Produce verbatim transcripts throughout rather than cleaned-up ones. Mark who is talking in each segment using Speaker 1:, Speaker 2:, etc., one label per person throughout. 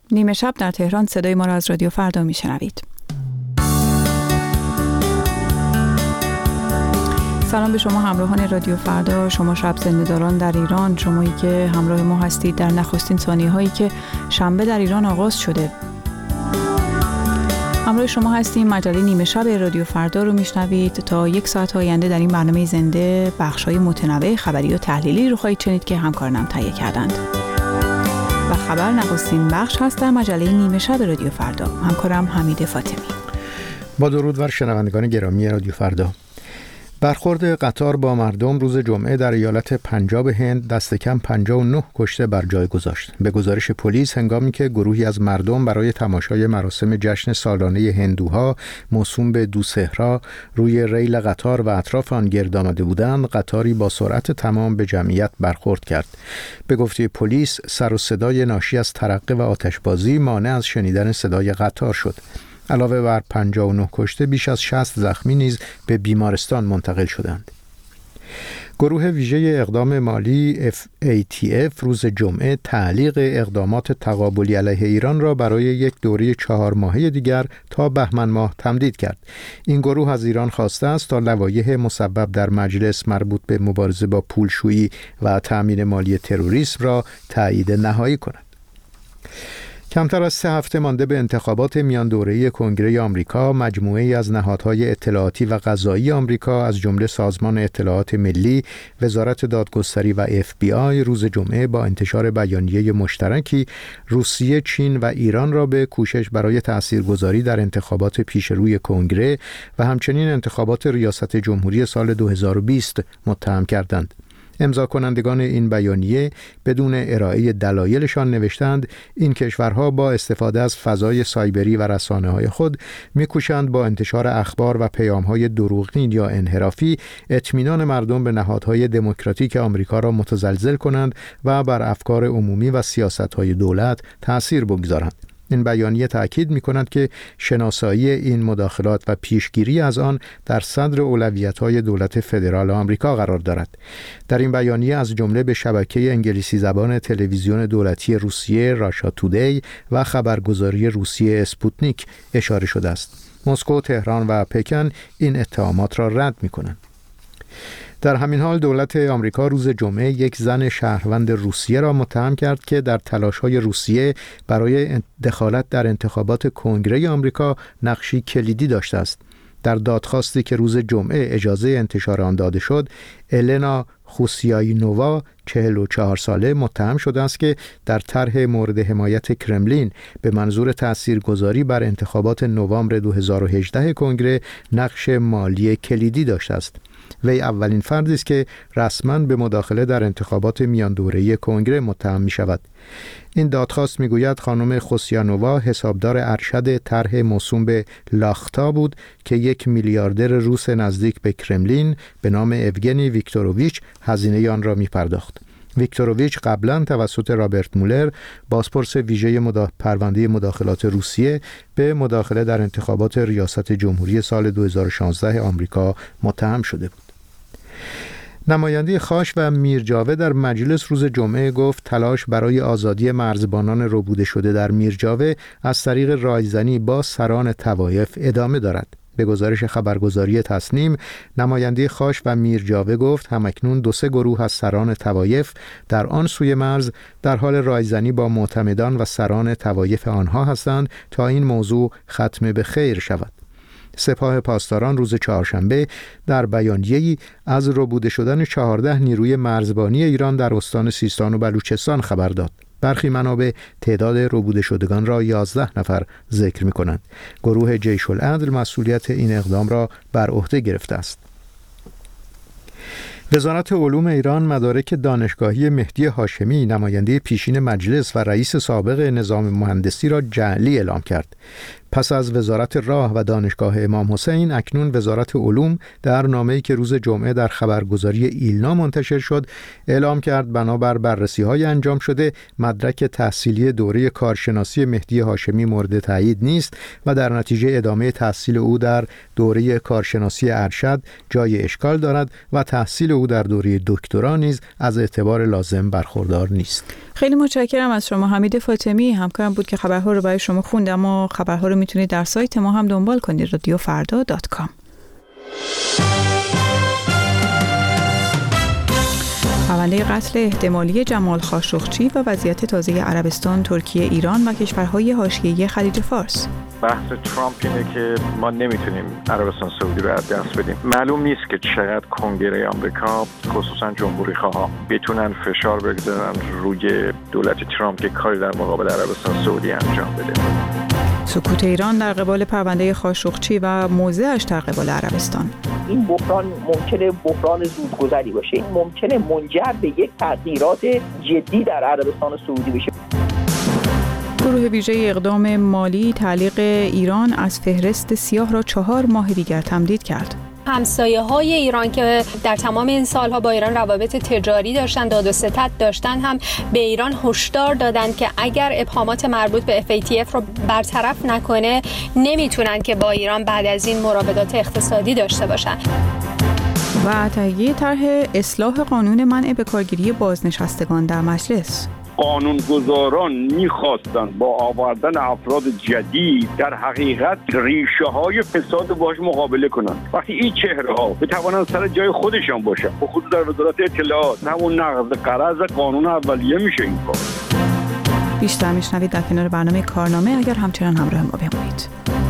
Speaker 1: نیمه شب در تهران صدای ما را از رادیو فردا میشنوید. سلام به شما همراهان رادیو فردا، شما شب زنده‌داران در ایران، شمایی که همراه ما هستید در نخستین ثانیه هایی که شنبه در ایران آغاز شده. همراه شما هستیم. مجله نیمه شب رادیو فردا رو میشنوید. تا یک ساعت آینده در این برنامه زنده بخش‌های متنوع خبری و تحلیلی رو خواهید شنید که همکارانم تهیه کردند. و خبر نخستین بخش هست در مجله نیمه شب رادیو فردا. همکارم حمید فاطمی.
Speaker 2: با درود بر شنوندگان گرامی رادیو فردا. برخورد قطار با مردم روز جمعه در ایالت پنجاب هند دست کم پنجاه و نه کشته بر جای گذاشت. به گزارش پلیس هنگامی که گروهی از مردم برای تماشای مراسم جشن سالانه هندوها موسوم به دوسهرا روی ریل قطار و اطراف آن گرد آمده بودند، قطاری با سرعت تمام به جمعیت برخورد کرد. به گفته پلیس سر و صدای ناشی از ترقه و آتشبازی مانع از شنیدن صدای قطار شد. علاوه بر پنجاه و نه کشته، بیش از شصت زخمی نیز به بیمارستان منتقل شدند. گروه ویژه اقدام مالی اف ای تی اف روز جمعه تعلیق اقدامات تقابلی علیه ایران را برای یک دوره چهار ماهه دیگر تا بهمن ماه تمدید کرد. این گروه از ایران خواسته است تا لوایح مسبب در مجلس مربوط به مبارزه با پولشویی و تأمین مالی تروریسم را تایید نهایی کند. کمتر از سه هفته مانده به انتخابات میان دوره‌ای کنگره آمریکا، مجموعه‌ای از نهادهای اطلاعاتی و قضایی آمریکا از جمله سازمان اطلاعات ملی، وزارت دادگستری و اف بی آی روز جمعه با انتشار بیانیه مشترکی روسیه، چین و ایران را به کوشش برای تاثیرگذاری در انتخابات پیشروی کنگره و همچنین انتخابات ریاست جمهوری سال دو هزار و بیست متهم کردند. امضا کنندگان این بیانیه بدون ارائه دلایلشان نوشتند این کشورها با استفاده از فضای سایبری و رسانه‌های خود می‌کوشند با انتشار اخبار و پیام‌های دروغین یا انحرافی اطمینان مردم به نهادهای دموکراتیک آمریکا را متزلزل کنند و بر افکار عمومی و سیاست‌های دولت تأثیر بگذارند. این بیانیه تأکید می‌کند که شناسایی این مداخلات و پیشگیری از آن در صدر اولویت‌های دولت فدرال آمریکا قرار دارد. در این بیانیه از جمله به شبکه انگلیسی زبان تلویزیون دولتی روسیه راشا تودی و خبرگزاری روسیه اسپوتنیک اشاره شده است. مسکو، تهران و پکن این اتهامات را رد می‌کنند. در همین حال دولت آمریکا روز جمعه یک زن شهروند روسیه را متهم کرد که در تلاش‌های روسیه برای دخالت در انتخابات کنگره آمریکا نقشی کلیدی داشته است. در دادخواستی که روز جمعه اجازه انتشار آن داده شد، النا خوسیاینووا چهل و چهار ساله متهم شده است که در طرح مورد حمایت کرملین به منظور تاثیرگذاری بر انتخابات نوامبر دو هزار و هجده کنگره نقش مالی کلیدی داشته است. وی اولین فردی است که رسما به مداخله در انتخابات میان دوره‌ای کنگره متهم می شود. این دادخواست می گوید خانم خوسیانووا حسابدار ارشد طرح موسوم به لاختا بود که یک میلیاردر روس نزدیک به کرملین به نام اوگنی ویکتوروویچ هزینه آن را می پرداخت. ویکتوروویچ قبلا توسط رابرت مولر، بازپرس ویژه مدا... پرونده مداخلات روسیه به مداخله در انتخابات ریاست جمهوری سال دو هزار و شانزده آمریکا متهم شده بود. نماینده خاش و میرجاوه در مجلس روز جمعه گفت تلاش برای آزادی مرزبانان ربوده شده در میرجاوه از طریق رایزنی با سران طوایف ادامه دارد. به گزارش خبرگزاری تصنیم، نماینده خاش و میرجاوه گفت همکنون دو سه گروه از سران طوایف در آن سوی مرز در حال رایزنی با معتمدان و سران طوایف آنها هستند تا این موضوع ختم به خیر شود. سپاه پاسداران روز چهارشنبه در بیانیه‌ای از ربوده شدن چهارده نیروی مرزبانی ایران در استان سیستان و بلوچستان خبر داد. برخی منابع تعداد ربوده شدگان را یازده نفر ذکر می‌کنند. گروه جیش العدل مسئولیت این اقدام را بر عهده گرفته است. وزارت علوم ایران مدارک دانشگاهی مهدی هاشمی، نماینده پیشین مجلس و رئیس سابق نظام مهندسی را جعلی اعلام کرد. پس از وزارت راه و دانشگاه امام حسین، اکنون وزارت علوم در نامه‌ای که روز جمعه در خبرگزاری ایلنا منتشر شد اعلام کرد بنابر بررسی‌های انجام شده مدرک تحصیلی دوره کارشناسی مهدی هاشمی مورد تایید نیست و در نتیجه ادامه تحصیل او در دوره کارشناسی ارشد جای اشکال دارد و تحصیل او در دوره دکترا نیز از اعتبار لازم برخوردار نیست.
Speaker 1: خیلی متشکرم از شما. حمید فاطمی همکارم بود که خبرها رو برای شما خوند، اما خبرها رو میتونید در سایت ما هم دنبال کنید رادیو فردا دات کام. پرونده قتل احتمالی جمال خاشقچی و وضعیت تازه عربستان، ترکیه، ایران و کشورهای حاشیه‌ای خلیج فارس.
Speaker 3: بحث ترامپ اینه که ما نمیتونیم عربستان سعودی رو از دست بدیم. معلوم نیست که چقدر کنگره آمریکا خصوصا جمهوری خواها بتونن فشار بگذارن روی دولت ترامپ که کاری در مقابل عربستان سعودی انجام بده.
Speaker 1: سکوت ایران در قبال پرونده خاشقچی و موضعش در قبال عربستان.
Speaker 4: این بحران ممکنه بحران زودگذری باشه. این ممکنه منجر به یک تغییرات جدی در عربستان سعودی بشه.
Speaker 1: گروه ویژه اقدام مالی تعلیق ایران از فهرست سیاه را چهار ماه دیگر تمدید کرد.
Speaker 5: همسایه های ایران که در تمام این سالها با ایران روابط تجاری داشتن، داد و ستد داشتن، هم به ایران هشدار دادن که اگر ابهامات مربوط به اف ای تی اف رو برطرف نکنه نمیتونن که با ایران بعد از این مراودات اقتصادی داشته باشن.
Speaker 1: و تهیه طرح اصلاح قانون منع به کارگیری بازنشستگان در مجلس.
Speaker 6: قانونگذاران میخواستند با آوردن افراد جدید در حقیقت ریشه های فساد باش مقابله کنند. وقتی این چهره ها بتوانند سر جای خودشان باشند، بخصوص در وزارت اطلاعات، همون نقض قرض قانون اولیه میشه این کار.
Speaker 1: بیشتر میشنوید در کنار برنامه کارنامه اگر همچنان همراه ما بمونید.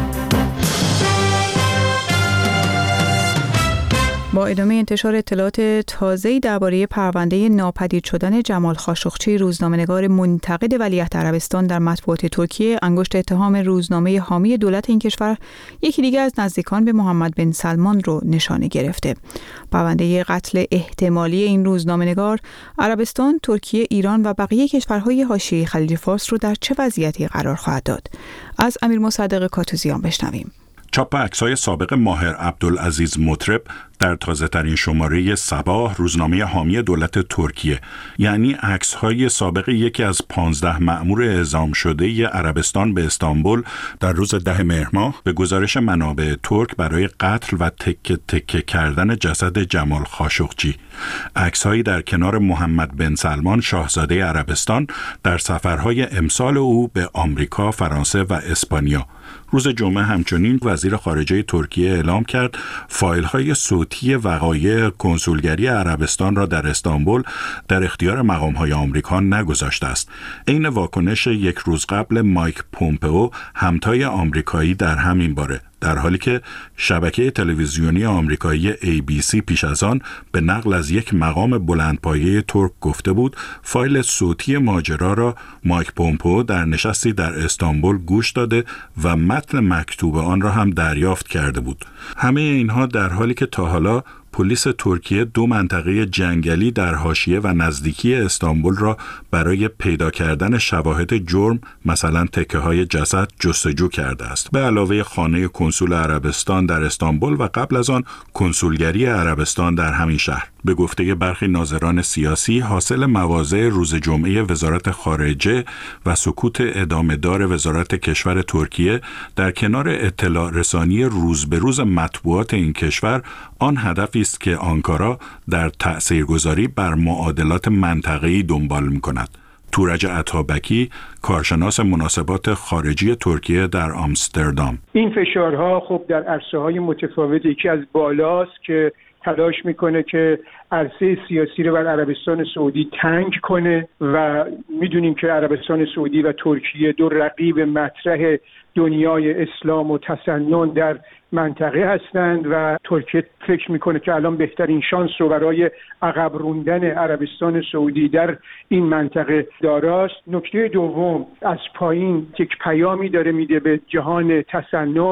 Speaker 1: با ادامه انتشار اطلاعات تازه‌ای درباره پرونده ناپدید شدن جمال خاشقچی، روزنامه‌نگار منتقد ولیعهد عربستان در مطبوعات ترکیه انگشت اتهام روزنامه حامی دولت این کشور، یکی دیگر از نزدیکان به محمد بن سلمان رو نشانه گرفته. پرونده قتل احتمالی این روزنامه‌نگار عربستان، ترکیه، ایران و بقیه کشورهای حاشیه خلیج فارس رو در چه وضعیتی قرار خواهد داد؟ از امیر مصدق کاتوزیان بشنویم.
Speaker 7: چاپ عکس‌های سابق ماهر عبدالعزیز مطرب در تازه‌ترین شماره صباح، روزنامه حامی دولت ترکیه، یعنی عکس‌های سابق یکی از پانزده مأمور اعزام شده عربستان به استانبول در روز ده مهر ماه به گزارش منابع ترک برای قتل و تکه تکه کردن جسد جمال خاشقچی. عکس‌هایی در کنار محمد بن سلمان شاهزاده عربستان در سفرهای امسال او به آمریکا، فرانسه و اسپانیا. روز جمعه همچنین وزیر خارجه ترکیه اعلام کرد فایل‌های صوتی وقایع کنسولگری عربستان را در استانبول در اختیار مقام‌های آمریکا نگذاشته است. عین واکنش یک روز قبل مایک پومپئو، همتای آمریکایی در همین باره، در حالی که شبکه تلویزیونی آمریکایی ای بی سی پیش از آن به نقل از یک مقام بلندپایه ترک گفته بود فایل صوتی ماجرا را مایک پومپئو در نشستی در استانبول گوش داده و متن مکتوب آن را هم دریافت کرده بود. همه اینها در حالی که تا حالا پلیس ترکیه دو منطقه جنگلی در حاشیه و نزدیکی استانبول را برای پیدا کردن شواهد جرم، مثلا تکه‌های جسد، جستجو کرده است. به علاوه خانه کنسول عربستان در استانبول و قبل از آن کنسولگری عربستان در همین شهر. به گفته برخی ناظران سیاسی، حاصل مواضع روز جمعه وزارت خارجه و سکوت ادامه دار وزارت کشور ترکیه در کنار اطلاع رسانی روز به روز مطبوعات این کشور، آن هدفی است که آنکارا در تأثیرگذاری بر معادلات منطقه‌ای دنبال می‌کند. تورج عطابکی، کارشناس مناسبات خارجی ترکیه در آمستردام:
Speaker 8: این فشارها خب در عرصه‌های متفاوت، یکی از بالاست که تلاش میکنه که عرصه سیاسی رو بر عربستان سعودی تنگ کنه و میدونیم که عربستان سعودی و ترکیه دو رقیب مطرح دنیای اسلام و تسنن در منطقه هستند و ترکیه فکر میکنه که الان بهترین شانس رو برای عقب روندن عربستان سعودی در این منطقه داراست. نکته دوم، از پایین یک پیامی داره میده به جهان تسنن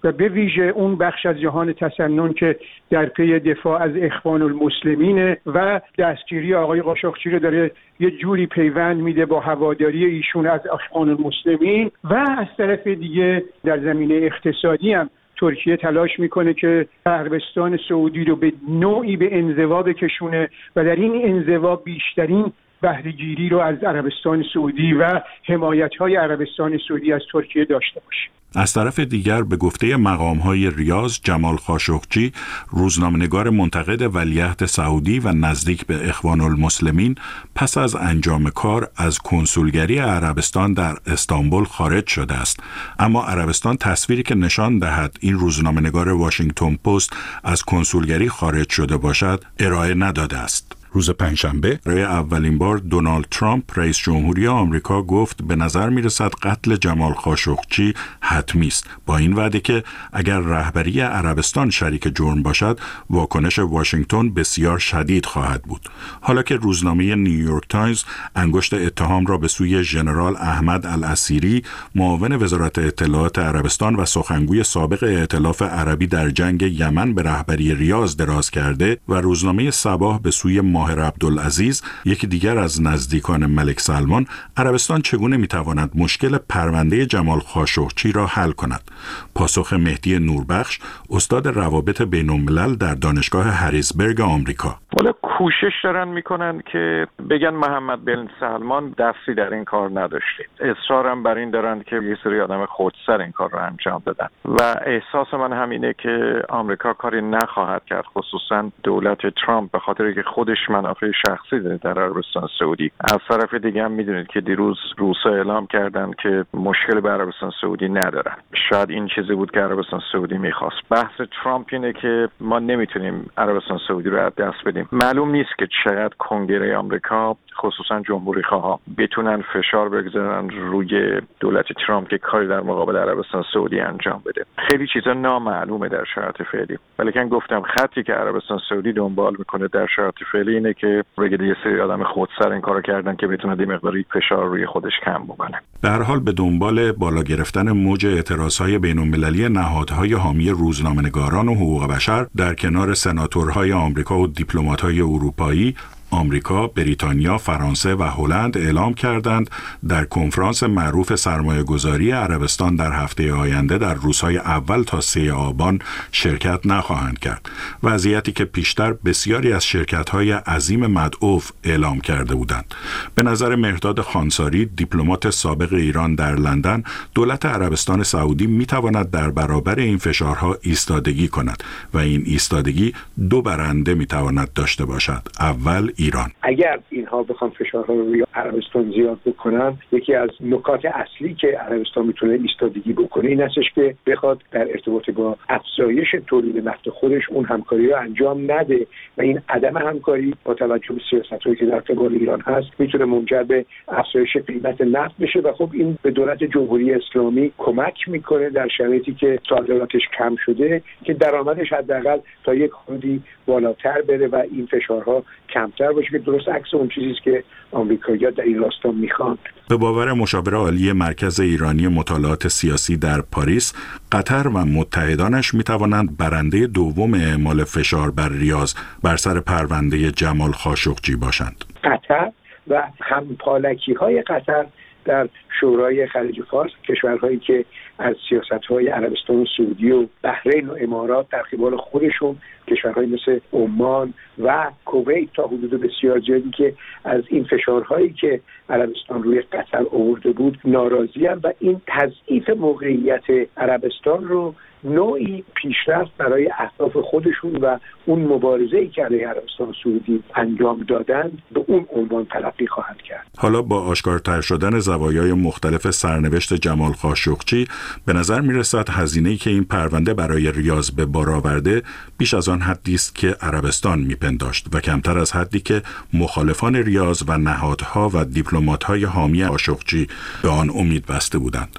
Speaker 8: و به ویژه اون بخش از جهان تسنن که در پی دفاع از اخوان المسلمین و دستگیری آقای قاشقچی رو داره یه جوری پیوند میده با هواداری ایشون از اخوان المسلمین، و از طرف دیگه در زمینه اقتصادی هم ترکیه تلاش میکنه که عربستان سعودی رو به نوعی به انزوا بکشونه و در این انزوا بیشترین بهره‌گیری رو از عربستان سعودی و حمایت‌های عربستان سعودی از ترکیه داشته باشه.
Speaker 7: از طرف دیگر به گفته مقام‌های ریاض، جمال خاشقچی، روزنامه‌نگار منتقد ولیعهد سعودی و نزدیک به اخوان المسلمین، پس از انجام کار از کنسولگری عربستان در استانبول خارج شده است. اما عربستان تصویری که نشان دهد این روزنامه‌نگار واشنگتن پست از کنسولگری خارج شده باشد ارائه نداده است. روز پنجشنبه برای اولین بار دونالد ترامپ رئیس جمهوری آمریکا گفت به نظر میرسد قتل جمال خاشقچی حتمی است، با این وعده که اگر رهبری عربستان شریک جرم باشد واکنش واشنگتن بسیار شدید خواهد بود. حالا که روزنامه نیویورک تایمز انگشت اتهام را به سوی ژنرال احمد العسیری، معاون وزارت اطلاعات عربستان و سخنگوی سابق ائتلاف عربی در جنگ یمن به رهبری ریاض دراز کرده، و روزنامه صباح به سوی ماهر عبدالعزیز، یکی دیگر از نزدیکان ملک سلمان، عربستان چگونه میتواند مشکل پرونده جمال خاشقچی را حل کند؟ پاسخ مهدی نوربخش، استاد روابط بین الملل در دانشگاه هریزبرگ آمریکا:
Speaker 3: والا کوشش دارن میکنن که بگن محمد بن سلمان دستی در این کار نداشته. اصرارم بر این دارن که یه سری آدم خودسر این کار رو انجام بدن و احساس من همینه که آمریکا کاری نخواهد کرد، خصوصا دولت ترامپ، به خاطر که خودش منافع شخصی داره در عربستان سعودی. از طرف دیگه هم میدونید که دیروز روسا اعلام کردن که مشکل به عربستان سعودی ندارن. شاید این چیزی بود که عربستان سعودی میخواست. بحث ترامپ اینه که ما نمیتونیم عربستان سعودی رو از دست بدیم. معلوم نیست که چقدر کنگره آمریکا، خصوصا جمهوری خواها، بتونن فشار بگذارن روی دولت ترامپ که کاری در مقابل عربستان سعودی انجام بده. خیلی چیزا نامعلومه در شرایط فعلی. ولیکن گفتم خطی که عربستان سعودی دنبال میکنه در شرایط فعلی اینه که بگه یه سری آدم خودسر این کارو کردن که بتونه یه مقداری فشار روی خودش کم بکنه.
Speaker 7: به هر حال به دنبال بالا گرفتن موج اعتراضهای بین‌المللی نهادهای حامی روزنامه‌نگاران و حقوق بشر در کنار سناتورهای آمریکا و دیپلمات‌های اروپایی، آمریکا، بریتانیا، فرانسه و هلند اعلام کردند در کنفرانس معروف سرمایه‌گذاری عربستان در هفته آینده در روزهای اول تا سه آبان شرکت نخواهند کرد. وضعیتی که پیشتر بسیاری از شرکت‌های عظیم مدعوف اعلام کرده بودند. به نظر مهرداد خانساری، دیپلمات سابق ایران در لندن، دولت عربستان سعودی می‌تواند در برابر این فشارها ایستادگی کند و این ایستادگی دو برنده می‌تواند داشته باشد. اول ایران.
Speaker 9: اگر اینها بخوان فشارها رو روی عربستان زیاد بکنن، یکی از نکات اصلی که عربستان میتونه ایستادگی بکنه این هستش که بخواد در ارتباط با افزایش تولید نفت خودش اون همکاری رو انجام نده و این عدم همکاری با توجه به سیاست‌هایی که در قبال ایران هست میتونه منجر به افزایش قیمت نفت بشه و خب این به دولت جمهوری اسلامی کمک میکنه در شرایطی که صادراتش کم شده که درآمدش حداقل تا یک حدی بالاتر بره و این فشارها کمتر باشه، که درست عکس اون چیزی است که آمریکایی‌ها در این راستا میخوان.
Speaker 7: به باور مشاور عالی مرکز ایرانی مطالعات سیاسی در پاریس، قطر و متحدانش میتوانند برنده دوم اعمال فشار بر ریاض بر سر پرونده جمال خاشقچی باشند.
Speaker 9: قطر و همپالکی‌های قطر در شورای خلیج فارس، کشورهایی که از سیاست‌های عربستان و سعودی و بحرین و امارات در قبال خودشون، کشورهایی مثل عمان و کویت تا حدود بسیار زیادی که از این فشارهایی که عربستان روی قطر آورده بود ناراضی‌اند و این تضعیف موقعیت عربستان رو نوعی پیشرفت برای اهداف خودشون و اون مبارزه‌ای که علیه عربستان سعودی انجام دادن به اون عنوان تلقی خواهند کرد.
Speaker 7: حالا با آشکارتر شدن زوایای مختلف سرنوشت جمال خاشقچی، به نظر می‌رسد هزینه‌ای که این پرونده برای ریاض به بار آورده بیش از آن حدی است که عربستان می‌پنداشت و کمتر از حدی که مخالفان ریاض و نهادها و دیپلمات‌های حامی خاشقچی به آن امید بسته بودند.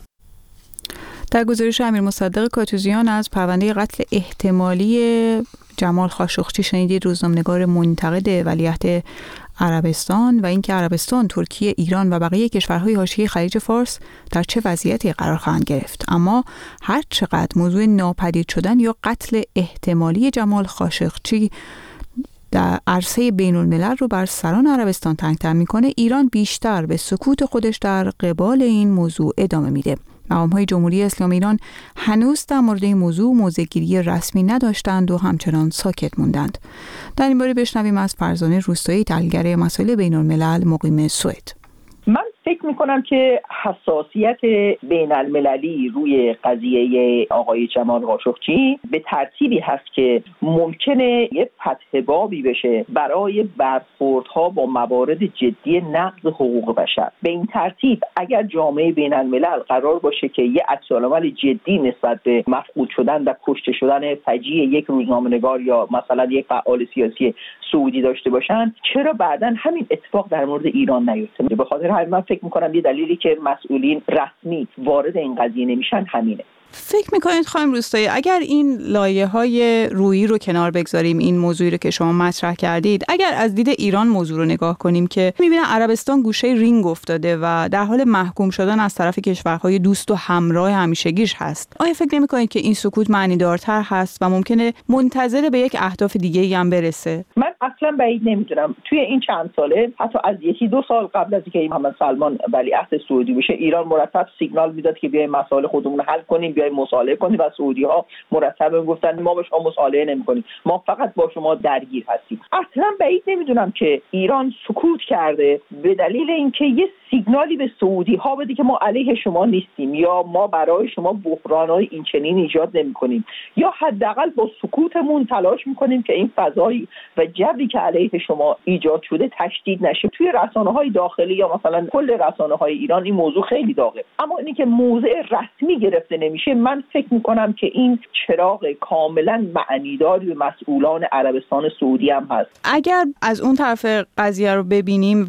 Speaker 1: در گزارش امیر مصدق کاتوزیان از پرونده قتل احتمالی جمال خاشقچی شنیدید. روزنامه‌نگار منتقد ولیعهد عربستان و اینکه عربستان، ترکیه، ایران و بقیه کشورهای حاشیه خلیج فارس در چه وضعیتی قرار خواهند گرفت. اما هر چقدر موضوع ناپدید شدن یا قتل احتمالی جمال خاشقچی در عرصه بین الملل رو بر سران عربستان تنگ‌تر میکنه، ایران بیشتر به سکوت خودش در قبال این موضوع ادامه میده. مقام‌های جمهوری اسلامی ایران هنوز در مورد این موضوع موضع‌گیری رسمی نداشتند و همچنان ساکت موندند. در این باره بشنویم از فرزانه روستایی، تحلیلگر مسائل بین الملل مقیم سوئد.
Speaker 4: من فکر میکنم که حساسیت بین المللی روی قضیه آقای جمال خاشقچی به ترتیبی هست که ممکنه یه فتح بابی بشه برای برخوردها با موارد جدی نقض حقوق بشر. به این ترتیب اگر جامعه بین الملل قرار باشه که یه عکس‌العمل جدی نسبت به مفقود شدن و کشته شدن فجیع یک روزنامه‌نگار یا مثلا یک فعال سیاسی سعودی داشته باشن، چرا بعداً همین اتفاق در مورد ایران نیفته؟ به خاطر همین من فکر میکنم یه دلیلی که مسئولین رسمی وارد این قضیه نمیشن همینه.
Speaker 1: فکر میکنید خانم روستایی اگر این لایه‌های رویی رو کنار بگذاریم، این موضوعی رو که شما مطرح کردید، اگر از دید ایران موضوع رو نگاه کنیم که میبینن عربستان گوشه رینگ افتاده و در حال محکوم شدن از طرف کشورهای دوست و همراه همیشگیش هست، آیا فکر نمیکنید که این سکوت معنیدارتر هست و ممکنه منتظر به یک اهداف دیگه‌ای هم برسه؟
Speaker 4: من اصلا بعید نمیدونم توی این چند ساله، حتی از یکی دو سال قبل از اینکه محمد سلمان ولیعهد سعودی بشه، ایران مرتب سیگنال میداد که بیایم مسائل خودمون رو حل کنیم، بیایم مصالحه کنیم و سعودی‌ها مرتب میگفتن ما با شما مصالحه نمی‌کنیم، ما فقط با شما درگیر هستیم. اصلا بعید نمیدونم که ایران سکوت کرده به دلیل اینکه یه سیگنالی به سعودی‌ها بده که ما علیه شما نیستیم یا ما برای شما بحران‌های این چنین ایجاد نمی‌کنیم، یا حداقل با سکوتمون تلاش می‌کنیم که این فضایی و جبری که علیه شما ایجاد شده تشدید نشه. توی رسانه‌های داخلی یا مثلا کل رسانه‌های ایران این موضوع خیلی داغه، اما اینی که موضع رسمی گرفته نمیشه، من فکر می‌کنم که این چراغ کاملا معنیداری به مسئولان عربستان سعودی هم هست.
Speaker 1: اگر از اون طرف قضیه رو ببینیم و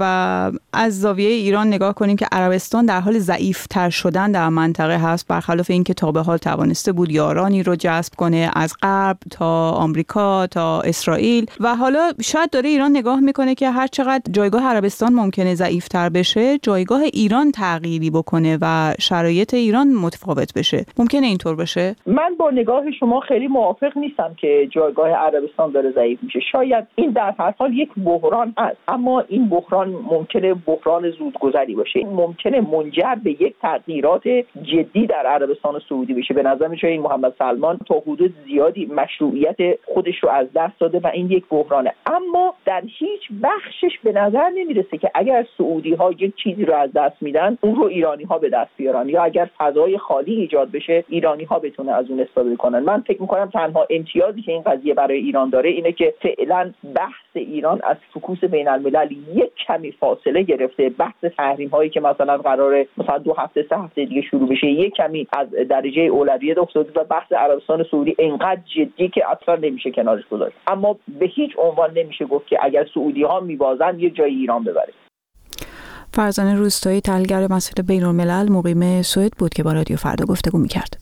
Speaker 1: از زاویه ایران نگاه کنیم که عربستان در حال ضعیف‌تر شدن در منطقه هست، برخلاف اینکه تا به حال توانسته بود یارانی رو جذب کنه از غرب تا آمریکا تا اسرائیل، و حالا شاید داره ایران نگاه میکنه که هر چقدر جایگاه عربستان ممکنه ضعیف‌تر بشه، جایگاه ایران تغییری بکنه و شرایط ایران متفاوت بشه. ممکنه اینطور بشه؟
Speaker 4: من با نگاه شما خیلی موافق نیستم که جایگاه عربستان داره ضعیف میشه. شاید این در هر حال یک بحران هست، اما این بحران ممکنه بحران زودگذری باشه، این ممکنه منجر به یک تغییرات جدی در عربستان سعودی بشه. به نظر میاد این محمد سلمان تا حدود زیادی مشروعیت خودش رو از دست داده و این یک بحرانه، اما در هیچ بخشش به نظر نمیرسه که اگر سعودی ها یک چیزی رو از دست میدن اون رو ایرانی ها به دست بیارن، یا اگر فضای خالی ایجاد بشه ایرانی ها بتونه از اون استفاده کنن. من فکر میکنم تنها امتیازی که این قضیه برای ایران داره اینه که فعلا بحث ایران از فوکوس بین الملل یک کمی فاصله گرفته. بحث تحریم هایی که مثلا قراره مثلا دو هفته سه هفته دیگه شروع بشه یک کمی از درجه اولویت افتاده و بحث عربستان سعودی اینقدر جدی که اصلا نمیشه کنارش گذاشت. اما به هیچ عنوان نمیشه گفت که اگر سعودی ها میبازن یه جای ایران ببره.
Speaker 1: فرزانه روستایی، تحلیلگر مسائل بین الملل مقیم سوئد بود که با رادیو فردا گفتگو می‌کرد.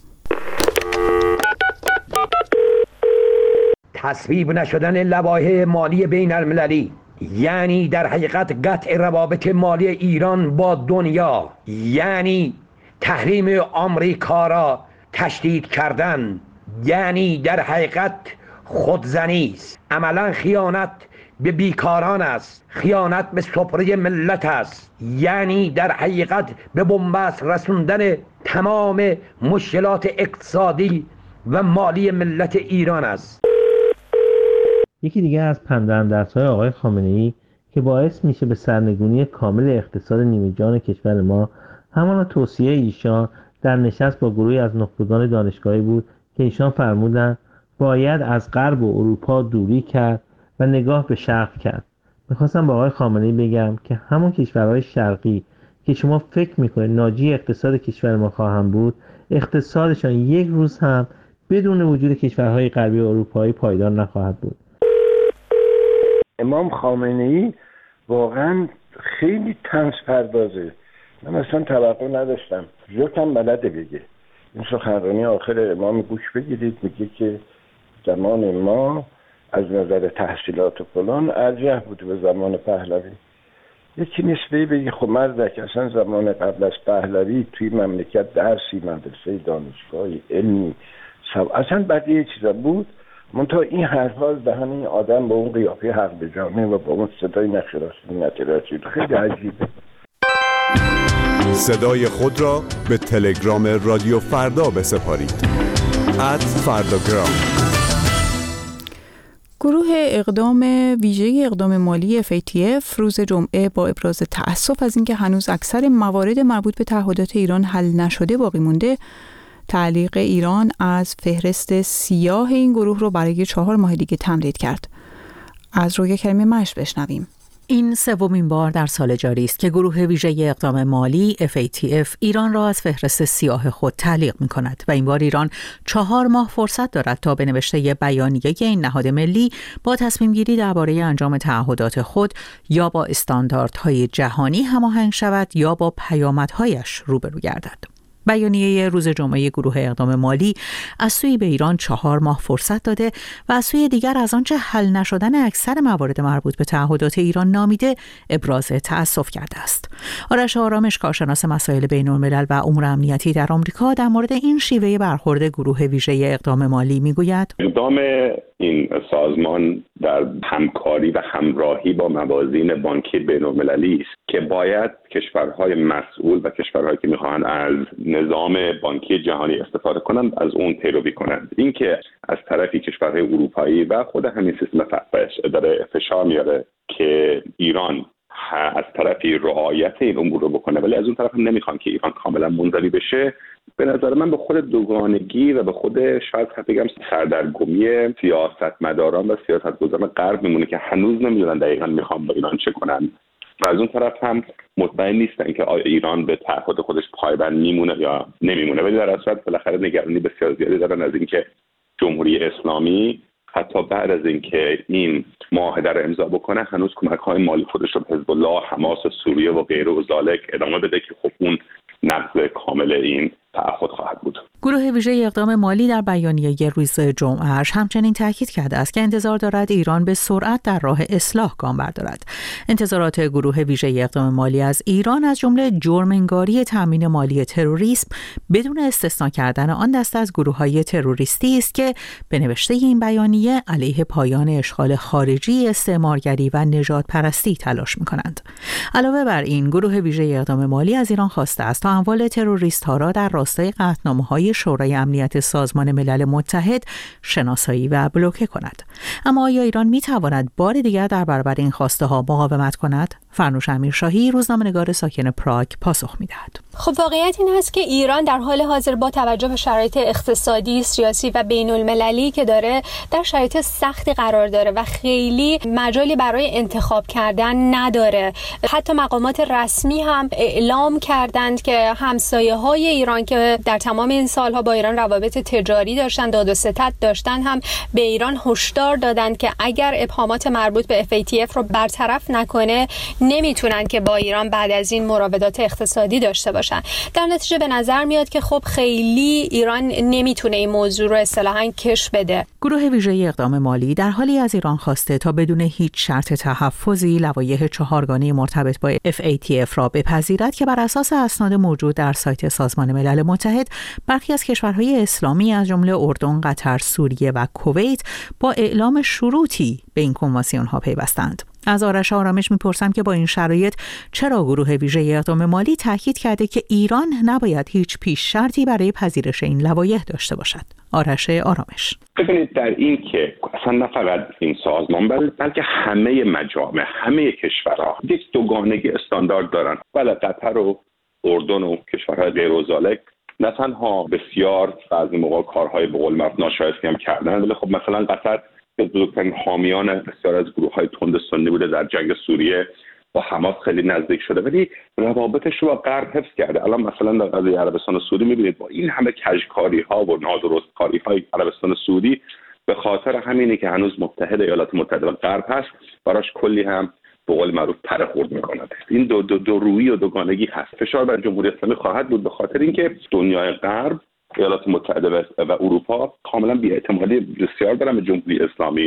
Speaker 10: تصویب نشدن لوایح مالی بین المللی، یعنی در حقیقت قطع روابط مالی ایران با دنیا، یعنی تحریم آمریکا را تشدید کردن، یعنی در حقیقت خودزنی است، عملا خیانت به بیکاران است، خیانت به سفره ملت است، یعنی در حقیقت به بنبست رسوندن تمام مشکلات اقتصادی و مالی ملت ایران است.
Speaker 11: یکی دیگه از پنداندرس‌های آقای خامنه‌ای که باعث میشه به سرنگونی کامل اقتصاد نیمه جان کشور ما، همان توصیه ایشان در نشست با گروهی از نخبگان دانشگاهی بود که ایشان فرمودند باید از غرب و اروپا دوری کرد و نگاه به شرق کرد. میخواستم با آقای خامنه‌ای بگم که همون کشورهای شرقی که شما فکر میکنید ناجی اقتصاد کشور ما خواهند بود، اقتصادشان یک روز هم بدون وجود کشورهای غربی و اروپایی پایدار نخواهد بود.
Speaker 9: امام خامنه‌ای واقعا خیلی طنز پردازه. من اصلا توقع نداشتم، جوکم بلده بگه. این سخنرانی آخر امام گوش بگیرید، میگه که زمان ما
Speaker 12: از نظر تحصیلات و فلان ارجح بوده به زمان پهلوی. یکی نسبی بگی خب مردک اصلا زمان قبل از پهلوی توی مملکت درسی، مدرسه، دانشگاهی، علمی سو... اصلا بقیه چیزا بود. منتها این حرفا از دهن این آدم با اون قیافه حق به جامعه و با اون صدای نشراستی نتراسید خیلی عجیبه.
Speaker 13: صدای خود را به تلگرام رادیو فردا بسپارید. ات فرداگرام.
Speaker 1: گروه اقدام ویژه اقدام مالی اف ای تی اف روز جمعه با ابراز تأسف از اینکه هنوز اکثر موارد مربوط به تعهدات ایران حل نشده باقی مونده، تعلیق ایران از فهرست سیاه این گروه رو برای چهار ماه دیگه تمدید کرد. از روی کریمی مشت بشنویم.
Speaker 14: این سومین بار در سال جاری است که گروه ویژه اقدام مالی اف ای تی اف ایران را از فهرست سیاه خود تعلیق می کند و این بار ایران چهار ماه فرصت دارد تا به نوشته بیانیه این نهاد ملی با تصمیم گیری درباره انجام تعهدات خود یا با استانداردهای جهانی هماهنگ شود یا با پیامدهایش روبرو گردد. بیانیه روز جمعه گروه اقدام مالی از سوی به ایران چهار ماه فرصت داده و از سوی دیگر از آنچه حل نشدن اکثر موارد مربوط به تعهدات ایران نامیده ابراز تأسف کرده است. آرش آرامش، کارشناس مسائل بین‌الملل و امور امنیتی در آمریکا، در مورد این شیوه برخورد گروه ویژه اقدام مالی میگوید:
Speaker 15: اقدام این سازمان در همکاری و همراهی با موازین بانکی بین‌المللی است که باید کشورهای مسئول و کشورهایی که می‌خواهند از نظام بانکی جهانی استفاده کنند از اون پیروی کنند. اینکه از طرفی کشورهای اروپایی و خود همین سیستم فش داره فشار میاره که ایران از طرفی رعایت این امور رو بکنه، ولی از اون طرف هم نمیخوان که ایران کاملا منزوی بشه، به نظر من به خود دوگانگی و به خود شاید بگم سردرگمی سیاستمداران و سیاستگزاران غرب میمونه که هنوز نمیدونن دقیقاً میخوان با ایران چه کنن و از اون طرف هم مطمئن نیستن که آیا ایران به تعهد خودش پایبند میمونه یا نمیمونه. ولی در اصل بالاخره نگرانی بسیار زیادی دارن از اینکه جمهوری اسلامی حتی بعد از اینکه این معاهده را امضا بکنه هنوز کمک‌های مالی خودش رو به حزب الله، حماس سوریه و غیره و ذالک ادامه بده که خب اون نقض کامل این تعهد خواهد بود.
Speaker 14: گروه ویژه اقدام مالی در بیانیه روز جمعه‌اش همچنین تاکید کرده است که انتظار دارد ایران به سرعت در راه اصلاح گام بردارد. انتظارات گروه ویژه اقدام مالی از ایران از جمله جرم‌انگاری تامین مالی تروریسم بدون استثناء کردن آن دسته از گروه‌های تروریستی است که به نوشته این بیانیه علیه پایان اشغال خارجی، استعمارگری و نژاد پرستی تلاش می‌کنند. علاوه بر این، گروه ویژه اقدام مالی از ایران خواسته است تا اموال تروریست‌ها را در راستای قطعنامه‌های شورای امنیت سازمان ملل متحد شناسایی و بلوکه کند. اما آیا ایران می‌تواند بار دیگر در برابر این خواسته ها مقاومت کند؟ فرنوش امیرشاهی، روزنامه‌نگار ساکن پراگ، پاسخ می‌دهد.
Speaker 5: خب واقعیت این است که ایران در حال حاضر با توجه به شرایط اقتصادی، سیاسی و بین‌المللی که داره در شرایط سختی قرار داره و خیلی مجالی برای انتخاب کردن نداره. حتی مقامات رسمی هم اعلام کردند که همسایه‌های ایران که در تمام این سالها با ایران روابط تجاری داشتن، داد و ستد داشتن، هم به ایران هشدار دادند که اگر ابهامات مربوط به اف ای تی اف رو برطرف نکنه نمیتونن که با ایران بعد از این مراودات اقتصادی داشته باشن. در نتیجه به نظر میاد که خب خیلی ایران نمیتونه این موضوع رو اصطلاحاً کش بده.
Speaker 14: گروه ویژه اقدام مالی در حالی از ایران خواسته تا بدون هیچ شرط تحفظی لوایح چهارگانه مرتبط با اف ای تی اف را بپذیرد که بر اساس اسناد موجود در سایت سازمان ملل متحد برخی از کشورهای اسلامی از جمله اردن، قطر، سوریه و کویت با اعلام شروطی به این کنوانسیون ها پیوستند. از آرش آرامش میپرسم که با این شرایط چرا گروه ویژه اقدام مالی تاکید کرده که ایران نباید هیچ پیش شرطی برای پذیرش این لوایح داشته باشد؟ آرش آرامش:
Speaker 15: ببینید، در این که اصلا نه فقط این سازمان بلکه همه مجامع، همه کشورها یک دوگانگی استاندارد دارن. بله، قطر و اردن و کشورهای غیر و ذالک نه تنها بسیار بعضی موقع کارهای به قول معروف ناشایسته هم کردن، ولی خب مثلا قطر که بزرگترین حامیان بسیار از گروه‌های تند سنی بوده، در جنگ سوریه با حماس خیلی نزدیک شده، ولی روابطش رو با غرب حفظ کرده. الان مثلا در قضیه عربستان سعودی می‌بینید با این همه کژکاری‌ها و نادرستکاری‌های عربستان سعودی به خاطر همینی که هنوز متحد ایالات متحده و غرب هست، براش کلی هم به قول معروف پر خورد می‌کند. این دو دو, دو رویی و دوگانگی هست. فشار بر جمهوری اسلامی خواهد بود به خاطر اینکه دنیای غرب، ایالات متحده و اروپا کاملا بی‌اعتمادی بسیار دارن به جمهوری اسلامی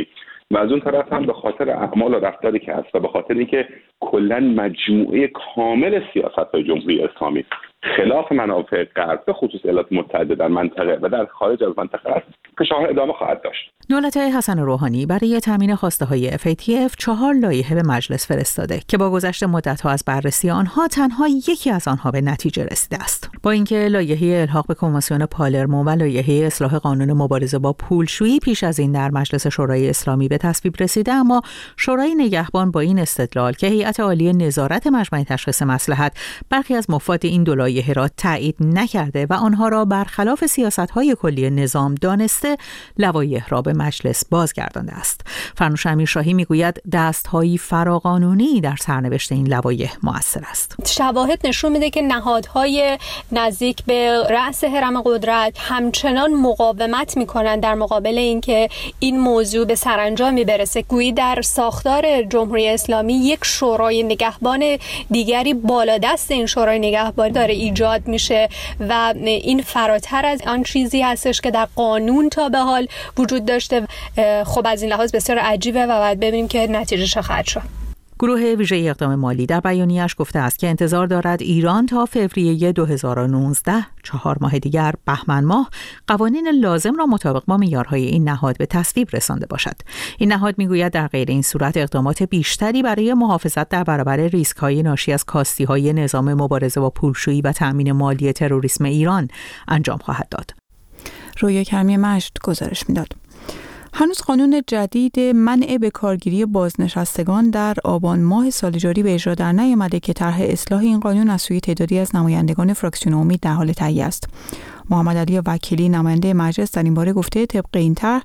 Speaker 15: و از اون طرف هم به خاطر اعمال و رفتاری که هست و به خاطر اینکه کلا مجموعه کامل سیاست‌های جمهوری اسلامی خلاف منافع غرب به خصوص ایالات متحده در منطقه و در خارج از منطقه است، فشار ادامه خواهد داشت.
Speaker 14: دولت حسن روحانی برای تامین خواسته‌های اف ای تی اف چهار لایحه به مجلس فرستاده که با گذشت مدت‌ها از بررسی آنها تنها یکی از آنها به نتیجه رسیده است. با اینکه لایحه الحاق به کنوانسیون پالرمو و لایحه اصلاح قانون مبارزه با پولشویی پیش از این در مجلس شورای اسلامی به تصویب رسیده، اما شورای نگهبان با این استدلال که هیئت عالی نظارت مجمع تشخیص مصلحت برخی از مفاد این دو لایحه را تایید نکرده و آنها را برخلاف سیاست‌های کلی نظام دانسته، لوایح را به مجلس بازگردانده است. فرنوش امیرشاهی میگوید دست‌هایی فراقانونی در سرنوشت این لوایح مؤثر است.
Speaker 5: شواهد نشون میده که نهادهای نزدیک به رأس هرم قدرت همچنان مقاومت میکنند در مقابل اینکه این موضوع به سرانجامی برسه. گویی در ساختار جمهوری اسلامی یک شورای نگهبان دیگری بالادست این شورای نگهبان داره ایجاد میشه و این فراتر از آن چیزی هستش که در قانون تا به حال وجود داشته. خب از این لحاظ بسیار عجیبه و باید ببینیم که نتیجه چه خواهد شد.
Speaker 14: گروه ویژه اقدام مالی در بیانیه‌اش گفته است که انتظار دارد ایران تا فوریه دو هزار و نوزده، چهار ماه دیگر، بهمن ماه، قوانین لازم را مطابق با معیارهای این نهاد به تصویب رسانده باشد. این نهاد میگوید در غیر این صورت اقدامات بیشتری برای محافظت در برابر ریسک‌های ناشی از کاستی‌های نظام مبارزه با پولشویی و تأمین مالی تروریسم ایران انجام خواهد داد.
Speaker 1: رویا کرمی مجد گزارش میداد. هنوز قانون جدید منع بکارگیری بازنشستگان در آبان ماه سال جاری به اجرا در نیامده که طرح اصلاح این قانون از سوی تعدادی از نمایندگان فراکسیون امید در حال تهیه است. محمد علی وکیلی نماینده مجلس در این باره گفته طبق این طرح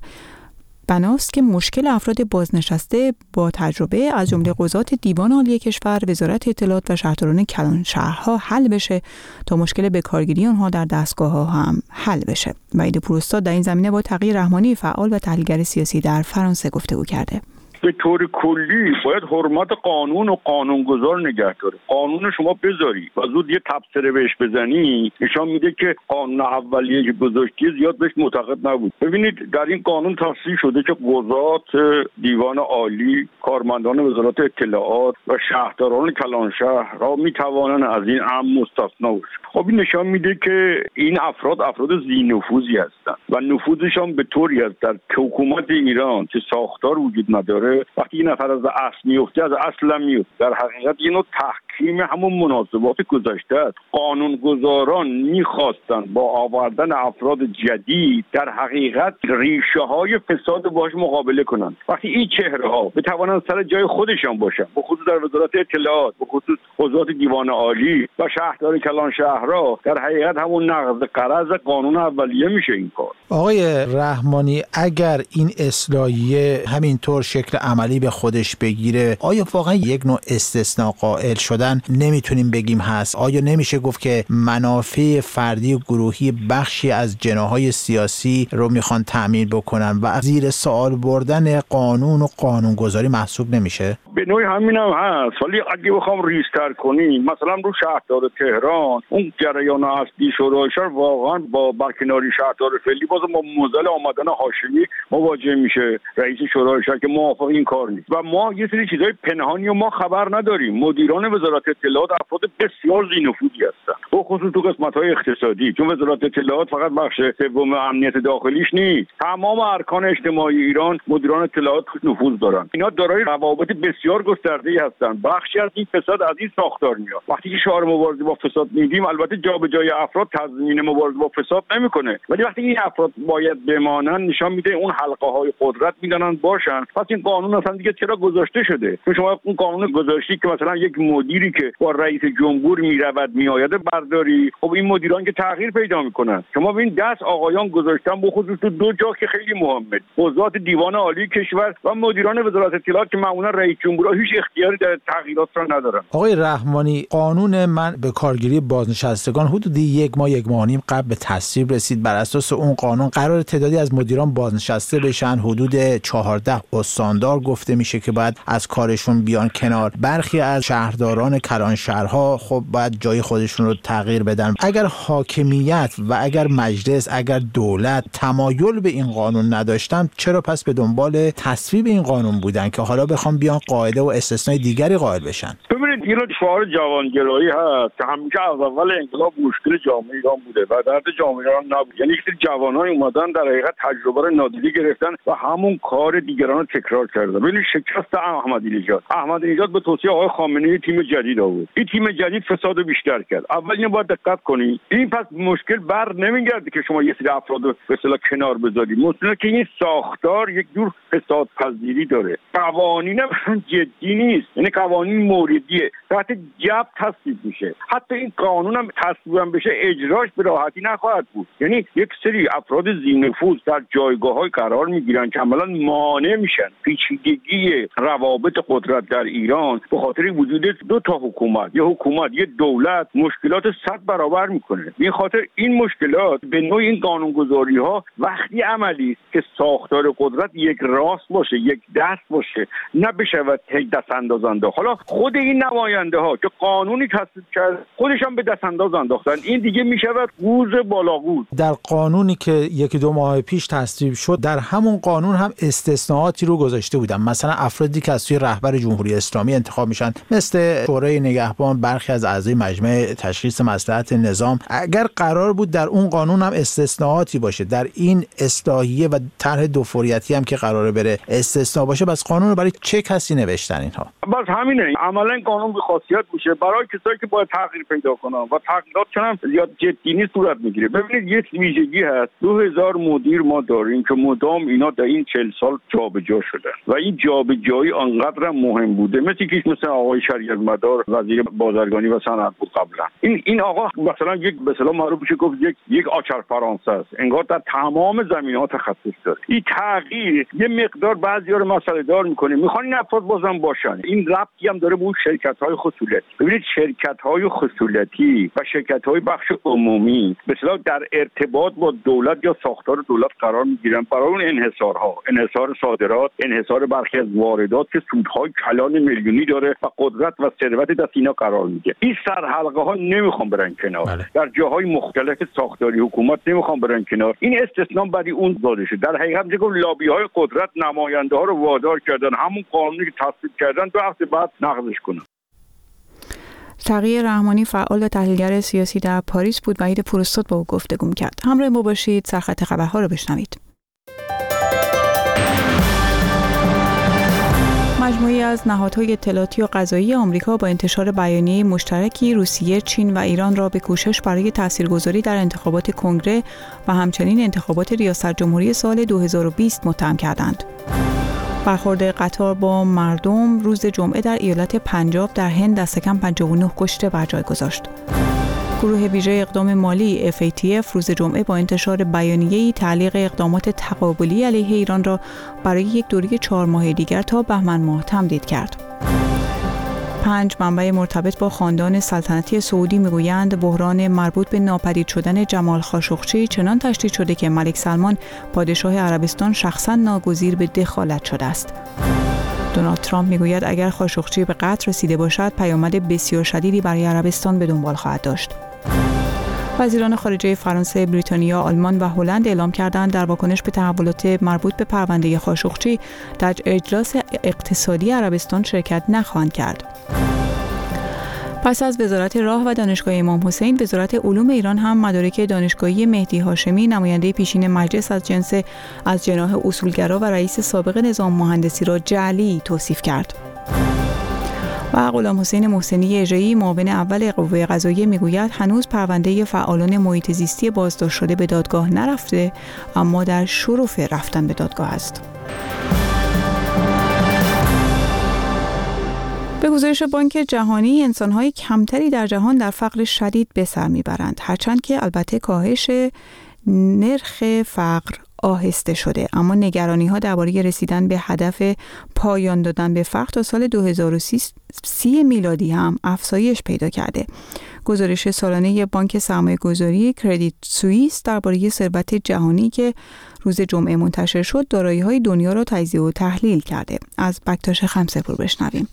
Speaker 1: بناست که مشکل افراد بازنشسته با تجربه از جمله قضات دیوان عالی کشور، وزارت اطلاعات و شهرداران کلان شهرها حل بشه تا مشکل بکارگیری آنها در دستگاه‌ها هم حل بشه. وحید پوراستاد در این زمینه با تقی رحمانی فعال و تحلیلگر سیاسی در فرانسه گفتگو کرده.
Speaker 6: به طور کلی باید حرمت قانون و قانونگذار نگه داره. قانون شما بذاری و زود یه تبصره بهش بزنی نشان میده که قانون اولیه که گذاشتی زیاد بهش معتقد نبود. ببینید در این قانون تصریح شده که قضات دیوان عالی، کارمندان وزارت اطلاعات و شهرداران کلانشهر را میتوانند از این امر مستثنا باشند. خب این نشان میده که این افراد افراد ذی‌نفوذی هستند و نفوذشان به طوری است در حکومت ایران که ساختار وجود نداره. وقتی این نفر از اصل میفته از اصل هم میفته. در حقیقت یه نوع تحکیم همون مناسبات گذشته است. قانونگذاران میخواستند با آوردن افراد جدید در حقیقت ریشه های فساد باش مقابله کنند. وقتی این چهره ها بتوانند سر جای خودشان باشند، به خصوص در وزارت اطلاعات، به خصوص قضات دیوان عالی و شهردار کلان شهرها، در حقیقت همون نقض غرض قانون اولیه میشه این کار.
Speaker 16: آقای رحمانی، اگر این اصلاحیه همینطور شکل عملی به خودش بگیره، آیا واقعا یک نوع استثناء قائل شدن نمیتونیم بگیم هست؟ آیا نمیشه گفت که منافع فردی و گروهی بخشی از جناح‌های سیاسی رو میخوان تأمین بکنن و زیر سوال بردن قانون و قانونگذاری محسوب نمیشه؟
Speaker 6: به نوعی همین هم هست. ولی اگه بخوام ریزتر کنیم، مثلا رو شهردار تهران اون جریان اصلی شورایشار واقعا با برکناری شهردار فعلی باز با موزل آمدن هاشمی مواجه میشه رئیس شورایشار که موافق این کار نیست و ما یه سری چیزای پنهانی و ما خبر نداریم. مدیران وزارت اطلاعات افراد بسیار ذی‌نفوذی هستن، به خصوص تو قسمت‌های اقتصادی، چون وزارت اطلاعات فقط بخش سوم امنیت داخلیش نیست، تمام ارکان اجتماعی ایران مدیران اطلاعات توش نفوذ دارن. اینا دارای روابط بسیار گسترده‌ای هستن. بخشی از این فساد از این ساختار میاد. وقتی که شعار مبارزه با فساد میدیم، البته جابجایی افراد تضمین مبارزه با فساد نمیکنه، ولی وقتی این افراد باید بمانن نشان میده اون حلقه‌های قدرت میدونن باشن. پس این قانون اصلا دیگه چرا گذاشته شده؟ چون شما اون قانون گذاشتی که مثلا یک مدیری که با رئیس جمهور میرود میآید برداری، خب این مدیران که تغییر پیدا میکنن. شما ببین دست آقایان گذاشتن به خصوص تو دو جا که خیلی مهمه، قضات دیوان عالی کشور و مدیران وزارت اطلاعات که معمولا رئیس جمهور هیچ اختیاری در تغییرات را ندارن.
Speaker 16: آقای رحمانی، قانون من به کارگیری بازنشستگان حدود یک ماه یک ماه نیم قبل به تصویب رسید. بر اساس اون قانون قرار تعدادی از مدیران بازنشسته بشن، حدود چهارده استاندار گفته میشه که باید از کارشون بیان کنار. برخی از شهرداران شهرستان کلانشهرها خب باید جای خودشون رو تغییر بدن. اگر حاکمیت و اگر مجلس، اگر دولت تمایل به این قانون نداشتن، چرا پس به دنبال تصویب این قانون بودن که حالا بخوام بیان قاعده و استثنای دیگری قائل بشن؟
Speaker 6: ببینید اینا شعار جوانگرایی هست که همیشه از اول انقلاب مشکل جامعه ایران بوده و درد جامعه ایران نبود. یعنی یک جوانان اومدن در حقیقت تجربه رو نادیده گرفتن و همون کار دیگران رو تکرار کردن. ببینید شکست احمدی نژاد احمدی نژاد به توصیه آقای خامنه‌ای تیم جدید آورد. این تیم جدید فساد بیشتر کرد. اول اینو باید دقت کنید. این پس مشکل بر نمیگرده که شما یه سری افراد رو به اصطلاح کنار بذارید. مشکل که این ساختار یک جور فساد پذیری داره. قوانین هم جدی نیست. یعنی قوانین موردیه. تحت جبر تصویب میشه. حتی این قانون هم تصویب بشه اجراش به راحتی نخواهد بود. یعنی یک سری افراد ذی‌نفوذ در جایگاه‌های قرار میگیرن که عملاً مانع میشن. پیچیدگی روابط قدرت در ایران به خاطر وجود دو تا حکومت، یه حکومت یه دولت مشکلات صد برابر میکنه. به خاطر این مشکلات به نوع این قانونگذاری‌ها وقتی عملی است که ساختار قدرت یک راست باشه، یک دست باشه، نه بشود یک دست اندازنده. حالا خود این نماینده ها که قانونی تصویب کرد خودش هم به دست انداز انداختن. این دیگه میشود قوز بالاقوز.
Speaker 16: در قانونی که یکی دو ماه پیش تصویب شد در همون قانون هم استثناءاتی رو گذاشته بودن. مثلا افرادی که از سوی رهبر جمهوری اسلامی انتخاب میشن مثل شورای نگهبان، برخی از اعضای مجمع تشخیص مصلحت نظام. اگر قرار بود در اون قانون هم استثناءاتی باشه، در این اصلاحیه و طرح دوفوریتی هم که قراره بره استثناء باشه، بس قانون رو برای چه کسی نوشتن اینها؟
Speaker 6: بس همینه. عملا قانون به خاصیت میشه برای کسایی که باید تغییر پیدا کنن و تغییرات چنان زیاد جدی نیست صورت میگیره. ببینید یک ویژگی هست، دو هزار مدیر ما داریم که مدام اینا در این چهل سال جابجا شدن و این جابجایی آنقدر مهم بوده. مثل که مثلا آقای شریعت مدار وزیر بازرگانی و صنعت بود قبلا. این این آقا مثلا یک به اصطلاح معروف میشه گفت یک یک آچار فرانسه است. انگار در تمام زمینه‌ها تخصص داره. این تغییر یه مقدار بعضی‌ها رو مسئله دار میکنه. میخوان این افراد بازم باشن. این ربطی هم داره به اون شرکت‌های خصوصی. ببینید شرکت‌های خصوصی و شرکت‌های بخش عمومی به اصطلاح در ارتباط با دولت یا ساختار دولت قرار میگیرن برای اون انحصارها، انحصار صادرات، انحصار برخی از واردات که سودهای کلان میلیونی داره و قدرت و ثروت دست اینا قرار میگیره. این سرحلقه‌ها نمیخوان برن کنار. بله. در جاهای مختلف ساختاری حکومت نمیخوان برن کنار. این استثناء برای اون داده شده. در حقیقت میگم لابی‌های قدرت نماینده ها رو وادار کردن همون قانونی که تصویب کردن دو هفته بعد نقضش کنن.
Speaker 1: تقی رحمانی فعال و تحلیلگر سیاسی در پاریس بود. وحید پروستاد با او گفتگو کرد. همراه ما باشید. سرخط خبرها رو بشنوید. مجموعی از نهادهای اطلاعاتی و قضایی آمریکا با انتشار بیانیه مشترکی روسیه، چین و ایران را به کوشش برای تاثیرگذاری در انتخابات کنگره و همچنین انتخابات ریاست جمهوری سال دو هزار و بیست متهم کردند. برخورد قطار با مردم روز جمعه در ایالت پنجاب در هند دست کم پنجاه و نه کشته بر جای گذاشت. گروه ویژه اقدام مالی اف ای تی اف روز جمعه با انتشار بیانیه‌ای تعلیق اقدامات تقابلی علیه ایران را برای یک دوره چهار ماه دیگر تا بهمن ماه تمدید کرد. پنج منبع مرتبط با خاندان سلطنتی سعودی میگویند بحران مربوط به ناپدید شدن جمال خاشقچی چنان تشدید شده که ملک سلمان پادشاه عربستان شخصاً ناگزیر به دخالت شده است. دونالد ترامپ میگوید اگر خاشقچی به قتل رسیده باشد پیامد بسیار شدیدی برای عربستان به دنبال خواهد داشت. وزیران خارجه فرانسه، بریتانیا، آلمان و هلند اعلام کردند در واکنش به تحولات مربوط به پرونده خاشقچی در اجلاس اقتصادی عربستان شرکت نخواهند کرد. پس از وزارت راه و دانشگاه امام حسین، وزارت علوم ایران هم مدارک دانشگاهی مهدی هاشمی، نماینده پیشین مجلس از جنس از جناح اصولگرا و رئیس سابق نظام مهندسی را جعلی توصیف کرد. و غلام حسین محسنی اژه‌ای، معاون اول قوه قضاییه میگوید هنوز پرونده فعالان محیط زیستی بازداشت شده به دادگاه نرفته، اما در شرف رفتن به دادگاه است. به گزارش بانک جهانی انسان‌های کمتری در جهان در فقر شدید به سر میبرند، هرچند که البته کاهش نرخ فقر آهسته شده، اما نگرانی‌ها درباره رسیدن به هدف پایان دادن به فقر تا سال دو هزار و سی میلادی هم افزایش پیدا کرده. گزارش سالانه بانک سرمایه‌گذاری کردیت سوئیس درباره ثروت جهانی که روز جمعه منتشر شد، دارایی‌های دنیا را تجزیه و تحلیل کرده. از بکتاش خمسه‌پور بشنویم.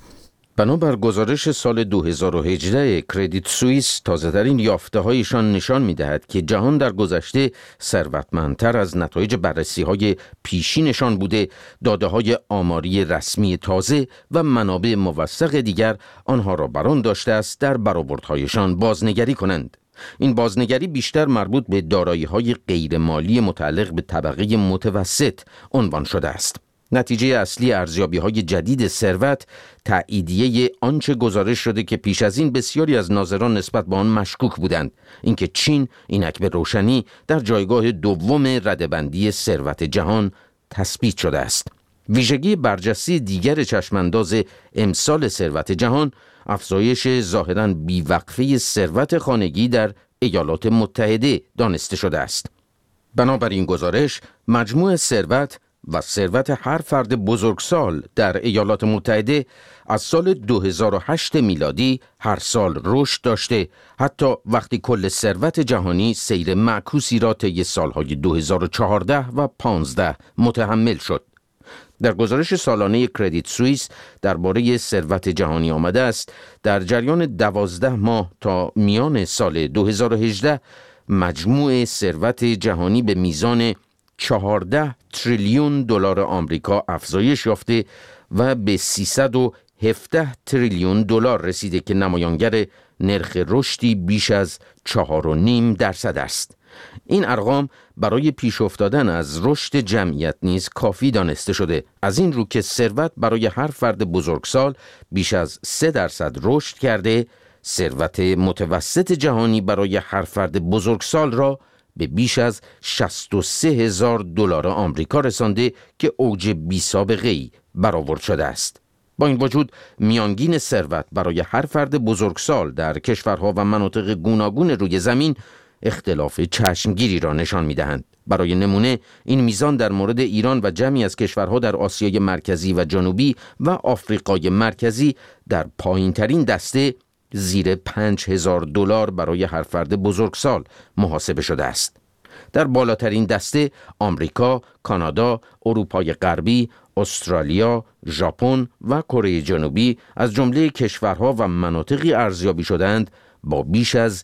Speaker 17: بنابر گزارش سال دو هزار و هجده کردیت سوئیس، تازه‌ترین یافته‌هایشان نشان می‌دهد که جهان در گذشته ثروتمندتر از نتایج بررسی‌های پیشینشان بوده. داده‌های آماری رسمی تازه و منابع موثق دیگر آنها را برآن داشته است در برآوردهایشان بازنگری کنند. این بازنگری بیشتر مربوط به دارایی‌های غیرمالی متعلق به طبقه متوسط عنوان شده است. نتیجه اصلی ارزیابی‌های جدید ثروت تأییدیه آنچه گزارش شده که پیش از این بسیاری از ناظران نسبت به آن مشکوک بودند، اینکه چین اینک به روشنی در جایگاه دوم رده‌بندی ثروت جهان تثبیت شده است. ویژگی برجسته دیگر چشمانداز امسال ثروت جهان، افزایش ظاهراً بیوقفه ثروت خانگی در ایالات متحده دانسته شده است. بنابراین گزارش مجموع ثروت و ثروت هر فرد بزرگسال در ایالات متحده از سال دو هزار و هشت میلادی هر سال رشد داشته، حتی وقتی کل ثروت جهانی سیر معکوسی را طی سالهای دو هزار و چهارده و پانزده متحمل شد. در گزارش سالانه کردیت سوئیس درباره ثروت جهانی آمده است در جریان دوازده ماه تا میان سال دو هزار و هجده مجموع ثروت جهانی به میزان چهارده تریلیون دلار آمریکا افزایش یافته و به سیصد و هفده تریلیون دلار رسیده که نمایانگر نرخ رشدی بیش از چهار و نیم درصد است. این ارقام برای پیش افتادن از رشد جمعیت نیز کافی دانسته شده، از این رو که ثروت برای هر فرد بزرگسال بیش از سه درصد رشد کرده، ثروت متوسط جهانی برای هر فرد بزرگسال را به بیش از شصت و سه هزار دلار آمریکا رسانده که اوج بی سابقه‌ای برآورد شده است. با این وجود میانگین ثروت برای هر فرد بزرگسال در کشورها و مناطق گوناگون روی زمین اختلاف چشمگیری را نشان می‌دهند. برای نمونه این میزان در مورد ایران و جمعی از کشورها در آسیای مرکزی و جنوبی و آفریقای مرکزی در پایین‌ترین دسته زیر پنج هزار دلار برای هر فرد بزرگسال محاسبه شده است. در بالاترین دسته آمریکا، کانادا، اروپای غربی، استرالیا، ژاپن و کره جنوبی از جمله کشورها و مناطقی ارزیابی شدند با بیش از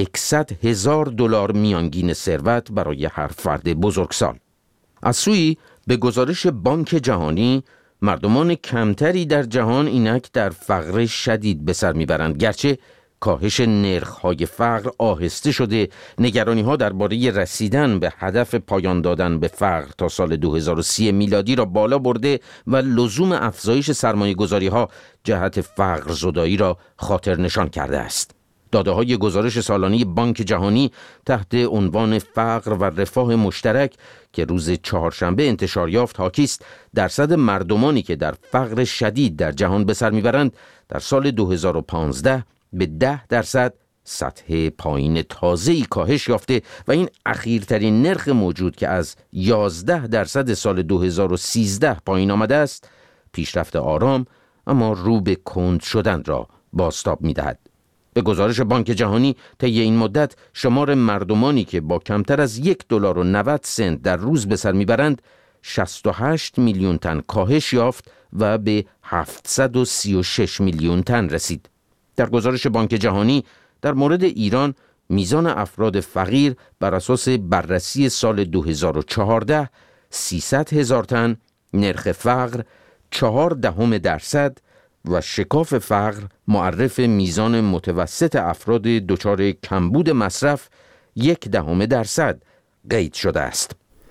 Speaker 17: صد هزار دلار میانگین ثروت برای هر فرد بزرگسال. از سوی به گزارش بانک جهانی مردمان کمتری در جهان اینک در فقر شدید به سر میبرند، گرچه کاهش نرخ‌های فقر آهسته شده. نگرانی‌ها درباره رسیدن به هدف پایان دادن به فقر تا سال دو هزار و سی میلادی را بالا برده و لزوم افزایش سرمایه‌گذاری‌ها جهت فقر زدایی را خاطر نشان کرده است. داده‌های گزارش سالانه بانک جهانی تحت عنوان فقر و رفاه مشترک که روز چهارشنبه انتشار یافت حاکی است درصد مردمانی که در فقر شدید در جهان به سر میبرند در سال دو هزار و پانزده به ده درصد سطح پایین تازه‌ای کاهش یافته و این اخیرترین نرخ موجود که از یازده درصد سال دو هزار و سیزده پایین آمده است، پیشرفت آرام اما رو به کند شدن را بازتاب می‌دهد. به گزارش بانک جهانی طی این مدت شمار مردمانی که با کمتر از یک دلار و نود سنت در روز به سر میبرند شصت و هشت میلیون تن کاهش یافت و به هفتصد و سی و شش میلیون تن رسید. در گزارش بانک جهانی در مورد ایران میزان افراد فقیر بر اساس بررسی سال دو هزار و چهارده سیصد هزار تن، نرخ فقر چهار دهم درصد و شکاف فقر معرف میزان متوسط افراد دچار کمبود مصرف یک دهم درصد قید شده است.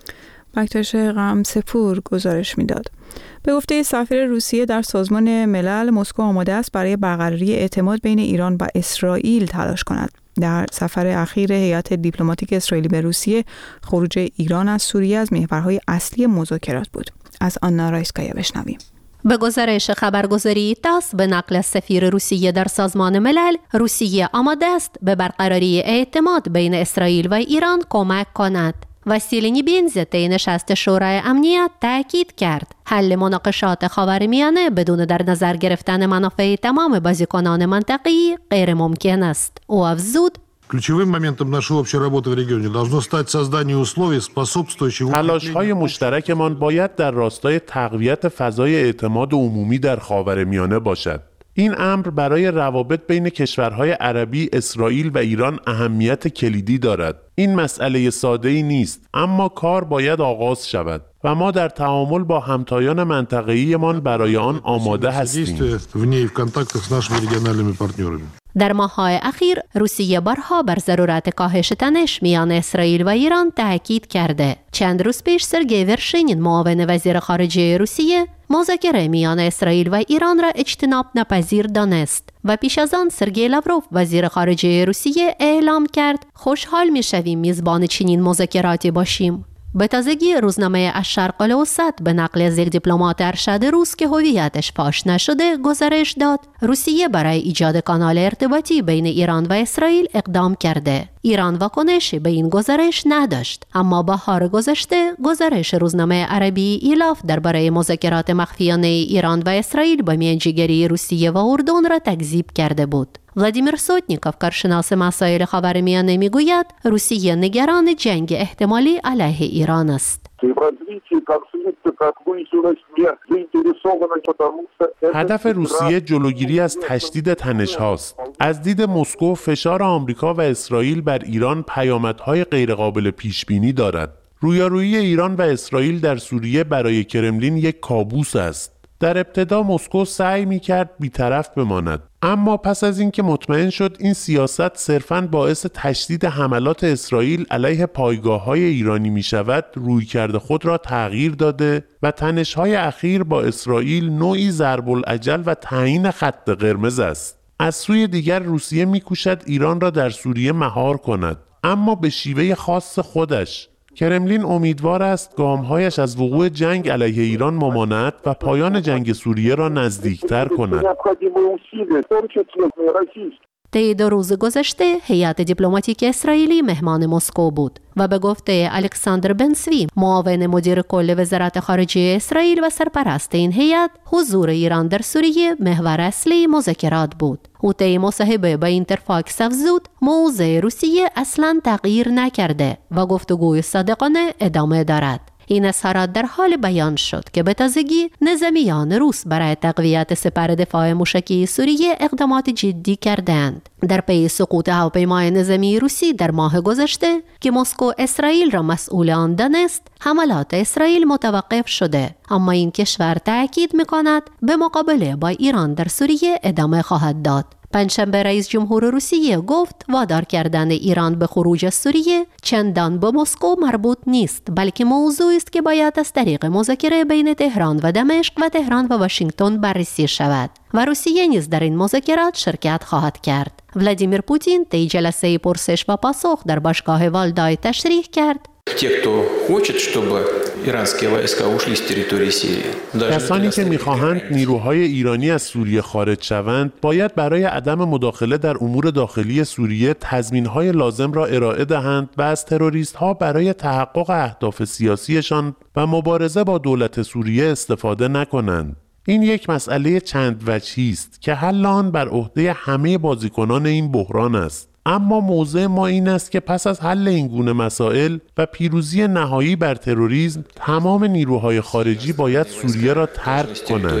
Speaker 1: بکتاش غمسپور گزارش میداد. به گفته سفیر روسیه در سازمان ملل، مسکو آماده است برای برقراری اعتماد بین ایران و اسرائیل تلاش کند. در سفر اخیر هیئت دیپلماتیک اسرائیلی به روسیه، خروج ایران از سوریه از محورهای اصلی مذاکرات بود. از آنا رایسکایا بشنویم.
Speaker 18: به گزارش خبرگزاری تاس به نقل سفیر روسیه در سازمان ملل، روسیه آماده است به برقراری اعتماد بین اسرائیل و ایران کمک کند. واسیلی نیبینز طی نشست شورای امنیت تاکید کرد حل مناقشات خاورمیانه بدون در نظر گرفتن منافع تمام بازیکنان منطقه‌ای غیر ممکن است. او افزود
Speaker 19: Ключевым моментом нашей общей работы в регионе должно стать создание условий, способствующих
Speaker 20: تلاش‌های مشترکمان باید در راستای تقویت فضای اعتماد عمومی در خاورمیانه باشد. این امر برای روابط بین کشورهای عربی، اسرائیل و ایران اهمیت کلیدی دارد. این مسئله ساده‌ای نیست، اما کار باید آغاز شود و ما در تعامل با همتایان منطقه‌ایمان برای آن آماده هستیم.
Speaker 18: در ماه‌های اخیر روسیه بارها بر ضرورت کاهش تنش میان اسرائیل و ایران تاکید کرده. چند روز پیش سرگئی ورشینین، معاون وزیر خارجه روسیه، مذاکره میان اسرائیل و ایران را اجتناب ناپذیر دانست و پیش از آن سرگئی لاوروف وزیر خارجه روسیه اعلام کرد خوشحال میشویم میزبان چنین مذاکراتی باشیم. به تازگی روزنامه الشرق الاوسط به نقل از یک دیپلمات ارشد روس که هویتش فاش نشده گزارش داد روسیه برای ایجاد کانال ارتباطی بین ایران و اسرائیل اقدام کرده. ایران واکنشی به این گزارش نداشت، اما بهار گذشته گزارش روزنامه عربی ایلاف درباره مذاکرات مخفیانه ایران و اسرائیل با میانجیگری روسیه و اردن را تکذیب کرده بود. ولادیمیر سوتنیکوف، کارشناس مسائل خاورمیانه، میگوید روسیه نگران جنگ احتمالی علیه ایران است.
Speaker 20: هدف روسیه جلوگیری از تشدید تنش هاست. از دید مسکو فشار آمریکا و اسرائیل بر ایران پیامدهای غیرقابل پیش بینی دارد. رویارویی ایران و اسرائیل در سوریه برای کرملین یک کابوس است. در ابتدا مسکو سعی می‌کرد بی‌طرف بماند، اما پس از اینکه مطمئن شد این سیاست صرفاً باعث تشدید حملات اسرائیل علیه پایگاه‌های ایرانی می‌شود، رویکرد خود را تغییر داده و تنش‌های اخیر با اسرائیل نوعی ضرب الاجل و تعیین خط قرمز است. از سوی دیگر روسیه می‌کوشد ایران را در سوریه مهار کند، اما به شیوه خاص خودش. کرملین امیدوار است گام‌هایش از وقوع جنگ علیه ایران ممانعت و پایان جنگ سوریه را نزدیکتر کند.
Speaker 18: طی دو روز گذشته هیئت دیپلماتیک اسرائیلی مهمان مسکو بود و به گفته الکساندر بنسوی، معاون مدیر کل وزارت خارجه اسرائیل و سرپرست این هیئت، حضور ایران در سوریه محور اصلی مذاکرات بود. او طی مصاحبه با اینترفاکس افزود موضع روسیه اصلاً تغییر نکرده و گفتگوی صادقانه ادامه دارد. این اظهارات در حال بیان شد که به تازگی نظامیان روس برای تقویت سپر دفاع موشکی سوریه اقدامات جدی کردند. در پی سقوط هواپیمای نظامی روسی در ماه گذشته که مسکو اسرائیل را مسئول آن دانست، حملات اسرائیل متوقف شده، اما این کشور تأکید می‌کند به مقابله با ایران در سوریه ادامه خواهد داد. پنجشنبه رئیس جمهور روسیه گفت وادار کردن ایران به خروج از سوریه چندان به مسکو مربوط نیست، بلکه موضوعی است که باید از طریق مذاکره بین تهران و دمشق و تهران و واشنگتن بررسی شود و روسیه نیز در این مذاکرات شرکت خواهد کرد. ولادیمیر پوتین طی جلسه پرسش و پاسخ در باشگاه والدای تشریح کرد
Speaker 20: کسانی که می‌خواهند نیروهای ایرانی از سوریه خارج شوند باید برای عدم مداخله در امور داخلی سوریه تضمین‌های لازم را ارائه دهند و از تروریست‌ها برای تحقق اهداف سیاسیشان و مبارزه با دولت سوریه استفاده نکنند. این یک مسئله چند وجهی است که حل آن بر عهده همه بازیکنان این بحران است. اما موضع ما این است که پس از حل این گونه مسائل و پیروزی نهایی بر تروریسم، تمام نیروهای خارجی باید سوریه را ترک کنند.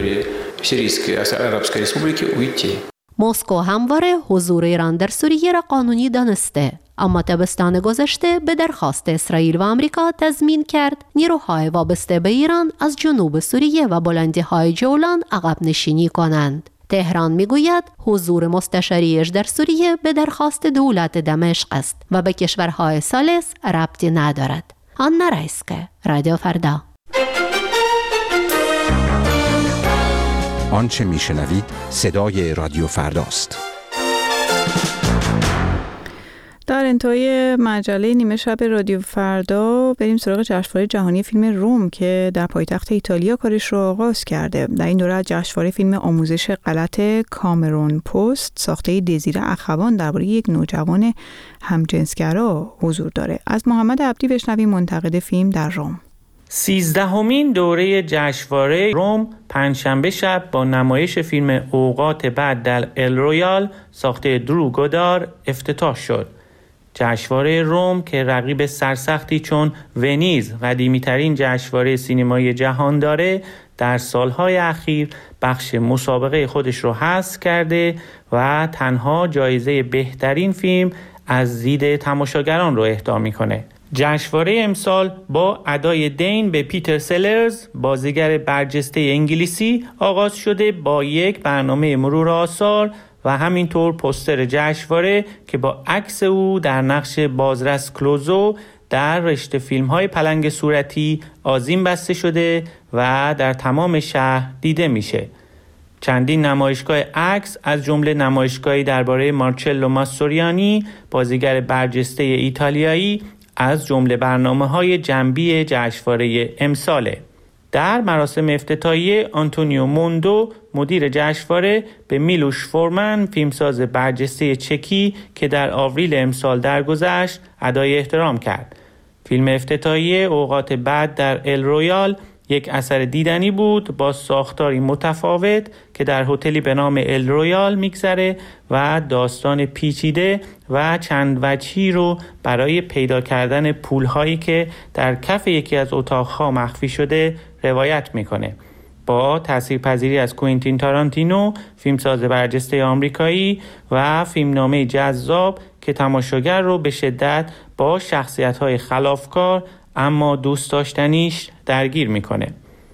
Speaker 18: مسکو همواره حضور ایران در سوریه را قانونی دانسته، اما تابستان گذشته به درخواست اسرائیل و آمریکا تضمین کرد نیروهای وابسته به ایران از جنوب سوریه و بلندی‌های جولان عقب نشینی کنند. تهران میگوید حضور مستشاریش در سوریه به درخواست دولت دمشق است و به کشورهای ثالث ربطی ندارد. آنا رایسکه، رادیو فردا.
Speaker 21: آنچه میشنوید صدای رادیو فرداست.
Speaker 1: در انتهای مجله نیمه شب رادیو فردا بریم سراغ جشنواره جهانی فیلم روم که در پایتخت ایتالیا کارش رو آغاز کرده. در این دوره جشنواره فیلم آموزش غلط کامرون پست ساخته دزیر اخوان درباره یک نوجوان همجنسگرا حضور داره. از محمد عبدی بشنویم منتقد فیلم در روم.
Speaker 22: سیزدهمین دوره جشنواره روم پنجشنبه شب با نمایش فیلم اوقات بعد در ال رویال ساخته درو گودار افتتاح شد. جشنواره روم که رقیب سرسختی چون ونیز قدیمی‌ترین جشنواره سینمایی جهان داره، در سالهای اخیر بخش مسابقه خودش رو حذف کرده و تنها جایزه بهترین فیلم از دید تماشاگران رو اهدا میکنه. جشنواره امسال با ادای دین به پیتر سلرز، بازیگر برجسته انگلیسی، آغاز شده با یک برنامه مرور آثار و همینطور پوستر جشنواره که با عکس او در نقش بازرس کلوزو در رشته فیلم‌های پلنگ صورتی آذین بسته شده و در تمام شهر دیده میشه. چندین نمایشگاه عکس از جمله نمایشگاهی درباره مارچلو ماستوریانی، بازیگر برجسته ایتالیایی، از جمله برنامه‌های جنبی جشنواره امساله. در مراسم افتتاحیه آنتونیو موندو، مدیر جشنواره، به میلوش فورمن، فیلمساز برجسته چکی که در آوریل امسال درگذشت، ادای احترام کرد. فیلم افتتاحیه اوقات بعد در ال رویال یک اثر دیدنی بود با ساختاری متفاوت که در هتلی به نام ال رویال میگذره و داستان پیچیده و چند وجهی رو برای پیدا کردن پولهایی که در کف یکی از اتاقها مخفی شده روایت میکنه. با تاثیرپذیری از کوئنتین تارانتینو، فیلمساز برجسته آمریکایی، و فیلمنامه جذاب که تماشاگر رو به شدت با شخصیت‌های خلافکار اما دوست داشتنیش درگیر میکنه.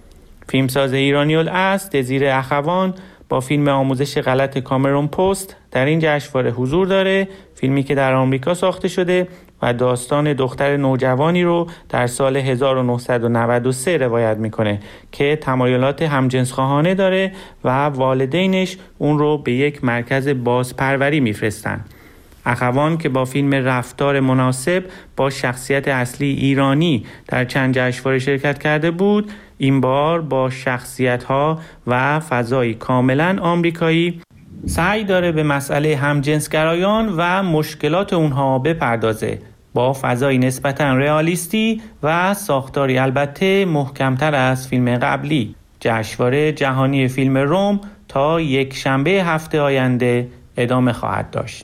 Speaker 22: فیلمساز ایرانی الاصل دزیر اخوان با فیلم آموزش غلط کامرون پست در این جشنواره حضور داره، فیلمی که در آمریکا ساخته شده و داستان دختر نوجوانی رو در سال هزار و نهصد و نود و سه روایت میکنه که تمایلات همجنسخواهانه داره و والدینش اون رو به یک مرکز بازپروری میفرستن. اخوان که با فیلم رفتار مناسب با شخصیت اصلی ایرانی در چند جشنواره شرکت کرده بود، این بار با شخصیت‌ها و فضایی کاملاً آمریکایی سعی داره به مسئله همجنسگرایان و مشکلات اونها بپردازه، با فضایی نسبتاً رئالیستی و ساختاری البته محکمتر از فیلم قبلی. جشنواره جهانی فیلم روم تا یک شنبه هفته آینده ادامه خواهد داشت.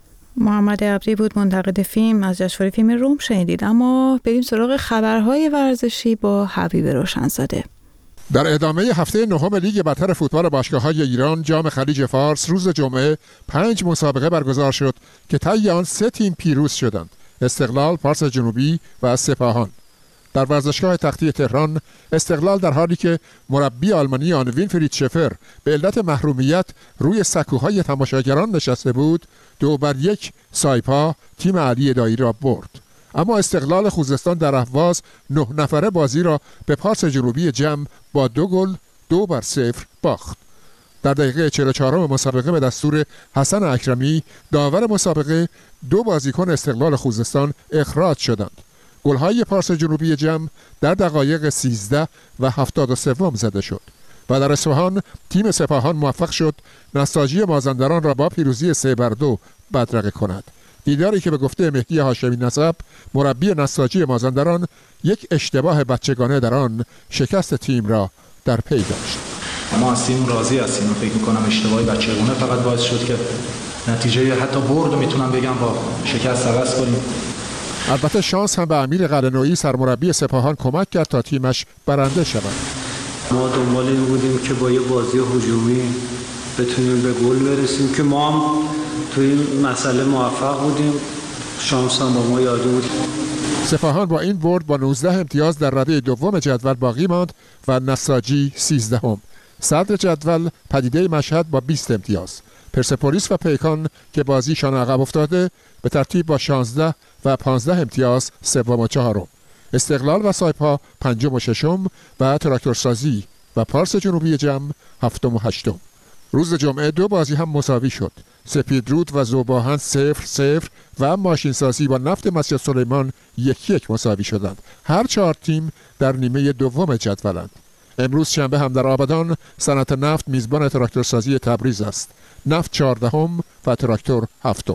Speaker 1: محمد ابری بود، منتقد فیلم از جشنواره فیلم روم شنیدید. اما بریم سراغ خبرهای ورزشی با حبیب روشنزاده.
Speaker 2: در ادامه هفته نهم لیگ برتر فوتبال باشگاه‌های ایران، جام خلیج فارس، روز جمعه پنج مسابقه برگزار شد که طی آن سه تیم پیروز شدند: استقلال، پارس جنوبی و سپاهان. در ورزشگاه تختی تهران، استقلال در حالی که مربی آلمانی آن وینفرید شفر به علت محرومیت روی سکوهای تماشاگران نشسته بود، دو بر یک سایپا تیم علی دایی را برد. اما استقلال خوزستان در اهواز نه نفره بازی را به پارس جنوبی جم با دو گل دو بر صفر باخت. در دقیقه چهل و چهارم مسابقه به دستور حسن اکرمی، داور مسابقه، دو بازیکن استقلال خوزستان اخراج شدند. گل‌های پارس جنوبی جم در دقایق سیزده و هفتاد و سه زده شد و در اصفهان تیم سپاهان موفق شد نساجی مازندران را با پیروزی سه بر دو بدرقه کند. دیداری که به گفته مهدی هاشمی نسب، مربی نساجی مازندران، یک اشتباه بچگانه در آن شکست تیم را در پی داشت.
Speaker 8: ما از تیم راضی هستیم و فکر می‌کنم اشتباهی بچگانه فقط باعث شد که نتیجه حتی برد میتونم بگم با شکست عوض کنیم.
Speaker 2: البته شانس هم به امیر قلعه‌نویی سرمربی سپاهان کمک کرد تا تیمش برنده شود.
Speaker 23: ما دنبال این بودیم که با یه بازی هجومی بتونیم به گل برسیم که ما هم توی این مسئله موفق بودیم. شانس هم با ما یاری بود.
Speaker 2: سپاهان با این برد با نوزده امتیاز در رده دوم جدول باقی ماند و نساجی سیزدهم. صدر جدول پدیده مشهد با بیست امتیاز. پرسپولیس و پیکان که بازیشان عقب افتاده به ترتیب با شانزده و پانزده امتیاز سوم و چهارم. استقلال و سایپا پنجم و ششم و تراکتورسازی و پارس جنوبی جم هفتم و هشتم. روز جمعه دو بازی هم مساوی شد. سپیدرود و ذوباهن صفر صفر و ماشینسازی با نفت مسجد سلیمان یک یک مساوی شدند. هر چهار تیم در نیمه دوم جدولند. امروز شنبه هم در آبادان صنعت نفت میزبان تراکتورسازی تبریز است. نفت چهاردهم و تراکتور هفتم.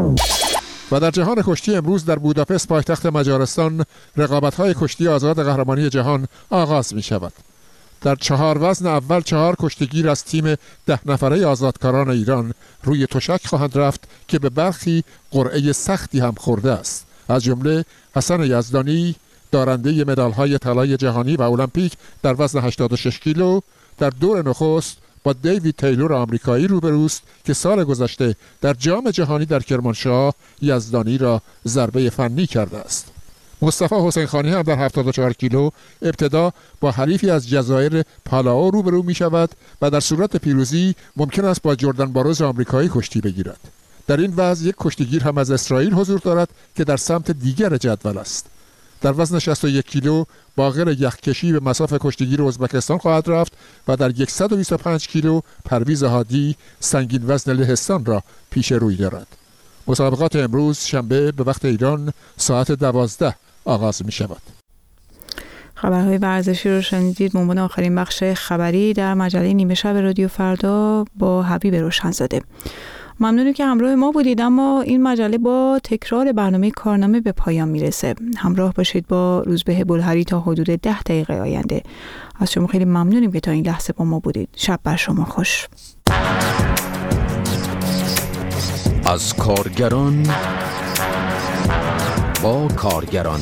Speaker 2: و در جهان کشتی امروز در بوداپست پایتخت مجارستان رقابت‌های کشتی آزاد قهرمانی جهان آغاز می‌شود. در چهار وزن اول چهار کشتیگیر از تیم ده نفره آزادکاران ایران روی تشک خواهند رفت که به برخی قرعه سختی هم خورده است. از جمله حسن یزدانی، دارنده مدال‌های طلای جهانی و المپیک در وزن هشتاد و شش کیلو در دور نخست با دیوید تیلور آمریکایی روبروست که سال گذشته در جام جهانی در کرمانشاه یزدانی را ضربه فنی کرده است. مصطفی حسین خانی هم در هفتاد و چهار کیلو ابتدا با حریفی از جزایر پالاو روبرو می شود و در صورت پیروزی ممکن است با جردن باروز آمریکایی کشتی بگیرد. در این وضع یک کشتیگیر هم از اسرائیل حضور دارد که در سمت دیگر جدول است. در وزن شصت و یک کیلو باقر یخکشی به مصاف کشتیگیر ازبکستان خواهد رفت و در صد و بیست و پنج کیلو پرویز هادی سنگین وزن لهستان را پیش روی دارد. مسابقات امروز شنبه به وقت ایران ساعت دوازده آغاز می شود.
Speaker 1: خبرهای ورزشی رو شنیدید. ممنون. آخرین بخش خبری در مجله نیمه شب رادیو فردا با حبیب روشنزاده. ممنونم که همراه ما بودید، اما این مجله با تکرار برنامه کارنامه به پایان میرسه. همراه باشید با روزبه بلهری تا حدود ده دقیقه آینده. از شما خیلی ممنونیم که تا این لحظه با ما بودید. شب بر شما خوش.
Speaker 17: از کارگران با کارگران،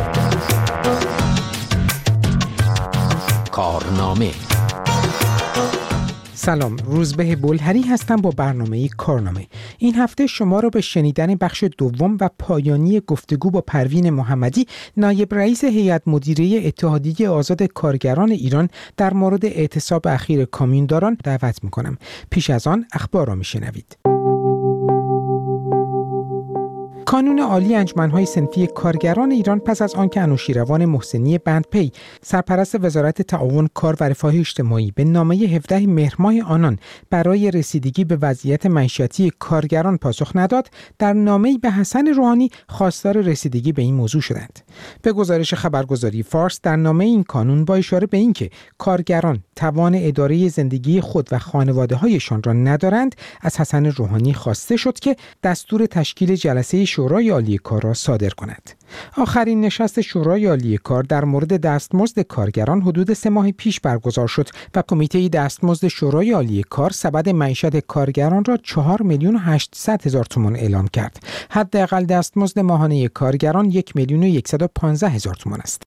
Speaker 17: کارنامه.
Speaker 3: سلام، روزبه بلهری هستم با برنامه کارنامه. این هفته شما را به شنیدن بخش دوم و پایانی گفتگو با پروین محمدی، نایب رئیس هیئت مدیره اتحادیه آزاد کارگران ایران در مورد اعتصاب اخیر کامیونداران دعوت می‌کنم. پیش از آن اخبار را می‌شنوید. کانون عالی انجمن‌های صنفی کارگران ایران پس از آنکه انوشیروان محسنی بندپی سرپرست وزارت تعاون کار و رفاه اجتماعی به نامه هفدهم مهر ماه آنان برای رسیدگی به وضعیت معیشتی کارگران پاسخ نداد، در نامه‌ای به حسن روحانی خواستار رسیدگی به این موضوع شدند. به گزارش خبرگزاری فارس، در نامه این کانون با اشاره به اینکه کارگران توان اداره زندگی خود و خانواده‌هایشان را ندارند، از حسن روحانی خواسته شد که دستور تشکیل جلسه شورای عالی کار را صادر کند. آخرین نشست شورای عالی کار در مورد دستمزد کارگران حدود سه ماه پیش برگزار شد و کمیته دستمزد شورای عالی کار سبد معیشت کارگران را چهار میلیون و هشتصد هزار تومان اعلام کرد. حداقل دستمزد ماهانه کارگران یک میلیون و صد و پانزده هزار تومان است.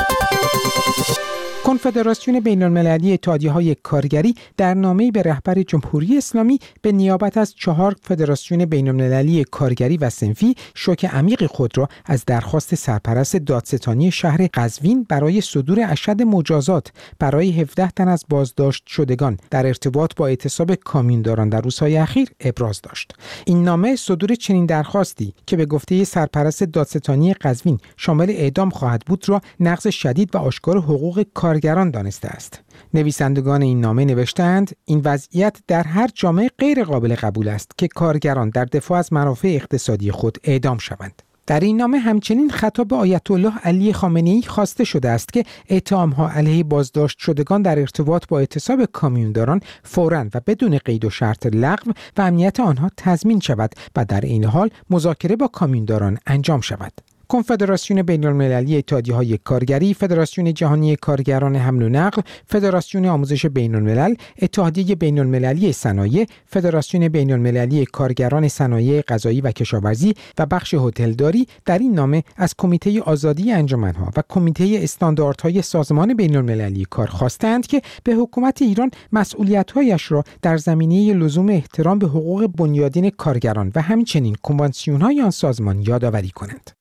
Speaker 3: کنفدراسیون بین‌المللی اتحادیه‌های کارگری در نامه‌ای به رهبر جمهوری اسلامی به نیابت از چهار فدراسیون بین‌المللی کارگری و صنفی شوک عمیق خود را از درخواست سرپرست دادستانی شهر قزوین برای صدور اشد مجازات برای هفده تن از بازداشت شدگان در ارتباط با اعتصاب کامیونداران در روزهای اخیر ابراز داشت. این نامه صدور چنین درخواستی که به گفته سرپرست دادستانی قزوین شامل اعدام خواهد بود را نقض شدید و آشکار حقوق کارگران دانسته است. نویسندگان این نامه نوشتند این وضعیت در هر جامعه غیر قابل قبول است که کارگران در دفاع از منافع اقتصادی خود اعدام شوند. در این نامه همچنین خطاب آیت الله علی خامنه‌ای خواسته شده است که اتهام‌ها علیه بازداشت شدگان در ارتباط با اعتصاب کامیونداران فوراً و بدون قید و شرط لغو و امنیت آنها تضمین شود و در این حال مذاکره با کامیونداران انجام شود. کنفدراسیون بین‌المللی اتحادیه‌های کارگری، فدراسیون جهانی کارگران حمل و نقل، فدراسیون آموزش بین‌الملل، اتحادیه بین‌المللی صنایع، فدراسیون بین‌المللی کارگران صنایع غذایی و کشاورزی و بخش هتلداری در این نامه از کمیته آزادی انجمن‌ها و کمیته استانداردهای سازمان بین‌المللی کار خواستند که به حکومت ایران مسئولیت‌هایش را در زمینه لزوم احترام به حقوق بنیادین کارگران و همچنین کنوانسیون‌های آن سازمان یادآوری کنند.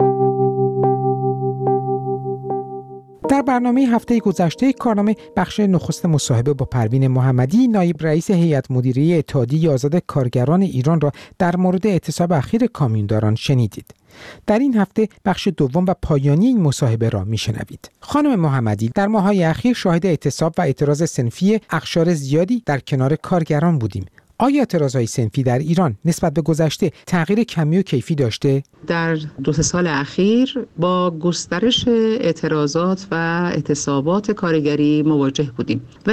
Speaker 3: در برنامه هفته گذشته کارنامه بخش نخست مصاحبه با پروین محمدی، نایب رئیس هیئت مدیره اتحادیه آزاد کارگران ایران را در مورد اعتصاب اخیر کامیونداران شنیدید. در این هفته بخش دوم و پایانی این مصاحبه را میشنوید. خانم محمدی، در ماه‌های اخیر شاهد اعتصاب و اعتراض صنفی اقشار زیادی در کنار کارگران بودیم. آیا اعتراضهای صنفی در ایران نسبت به گذشته تغییر کمی و کیفی داشته؟
Speaker 4: در دو سه سال اخیر با گسترش اعتراضات و اعتصابات کارگری مواجه بودیم، ولی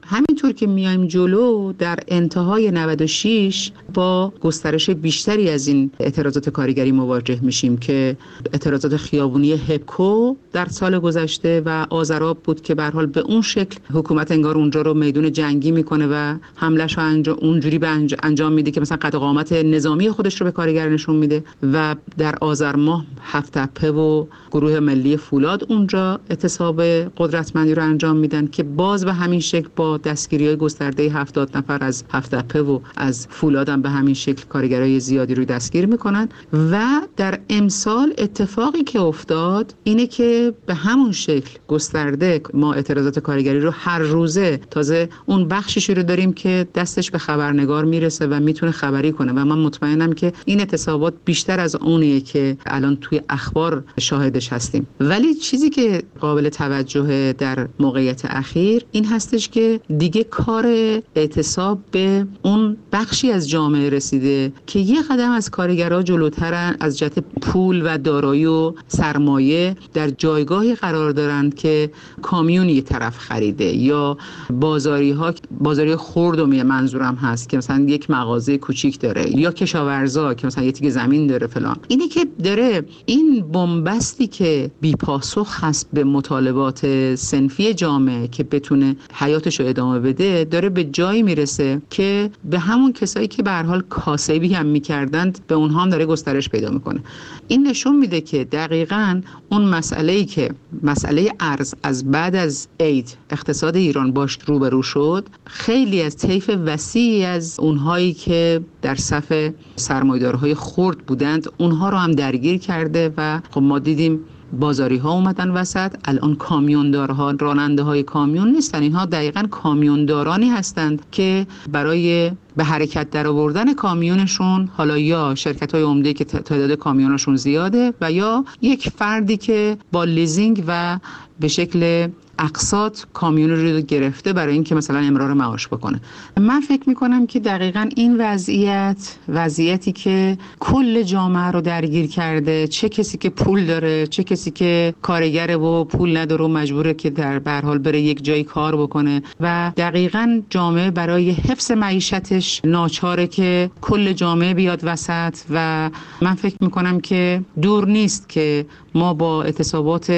Speaker 4: همینطور که میایم جلو در انتهای نود و شش با گسترش بیشتری از این اعتراضات کارگری مواجه میشیم که اعتراضات خیابونی هپکو در سال گذشته و آذراب بود که به هر حال به اون شکل حکومت انگار اونجا رو میدون جنگی میکنه و حمله‌ش رو انجام اونجوری به انجام میده که مثلا قد و قامت نظامی خودش رو به کارگر نشون میده. و در آذر ماه هفت تپه و گروه ملی فولاد اونجا اعتصاب قدرتمندی رو انجام میدن که باز به همین شکل با دستگیری‌های گسترده هفتاد نفر از هفت تپه و از فولاد هم به همین شکل کارگرای زیادی رو دستگیر میکنن. و در امسال اتفاقی که افتاد اینه که به همون شکل گسترده ما اعتراضات کارگری رو هر روزه تازه اون بخشی رو داریم که دستش به خبرنگار میرسه و میتونه خبری کنه و من مطمئنم که این اعتصابات بیشتر از اونیه که الان توی اخبار شاهدش هستیم. ولی چیزی که قابل توجه در موقعیت اخیر این هستش که دیگه کار اعتصاب به اون بخشی از جامعه رسیده که یه قدم از کارگرها جلوترن، از جهت پول و دارایی و سرمایه در جایگاهی قرار دارند که کامیون یه طرف خریده یا بازاری ها بازاری خرد و منظورم هست که مثلا یک مغازه کوچیک داره یا کشاورزا که مثلا یه تیکه زمین داره فلان. اینی که داره این بنبستی که بی پاسخ هست به مطالبات صنفی جامعه که بتونه حیاتش رو ادامه بده داره به جایی میرسه که به همون کسایی که به هر حال کاسبی هم میکردند به اونها هم داره گسترش پیدا میکنه. این نشون میده که دقیقاً اون مسئله‌ای که مسئله ارز از بعد از عید اقتصاد ایران باش روبرو شد خیلی از طیف وسیعی از اونهایی که در صف سرمایه‌دارهای خرد بودند اونها رو هم درگیر کرده و خب ما دیدیم بازاری ها اومدن وسط. الان کامیوندارها راننده های کامیون نیستن، اینها دقیقاً کامیوندارانی هستند که برای به حرکت در آوردن کامیونشون حالا یا شرکت های عمده که تعداد کامیونشون زیاده و یا یک فردی که با لیزینگ و به شکل اقساط کامیون رو گرفته برای اینکه مثلا امرار معاش بکنه. من فکر میکنم که دقیقاً این وضعیت وضعیتی که کل جامعه رو درگیر کرده، چه کسی که پول داره چه کسی که کارگره و پول نداره و مجبوره که در به هر حال بره یک جایی کار بکنه و دقیقاً جامعه برای حفظ معیشتش ناچاره که کل جامعه بیاد وسط و من فکر میکنم که دور نیست که ما با اعتصابات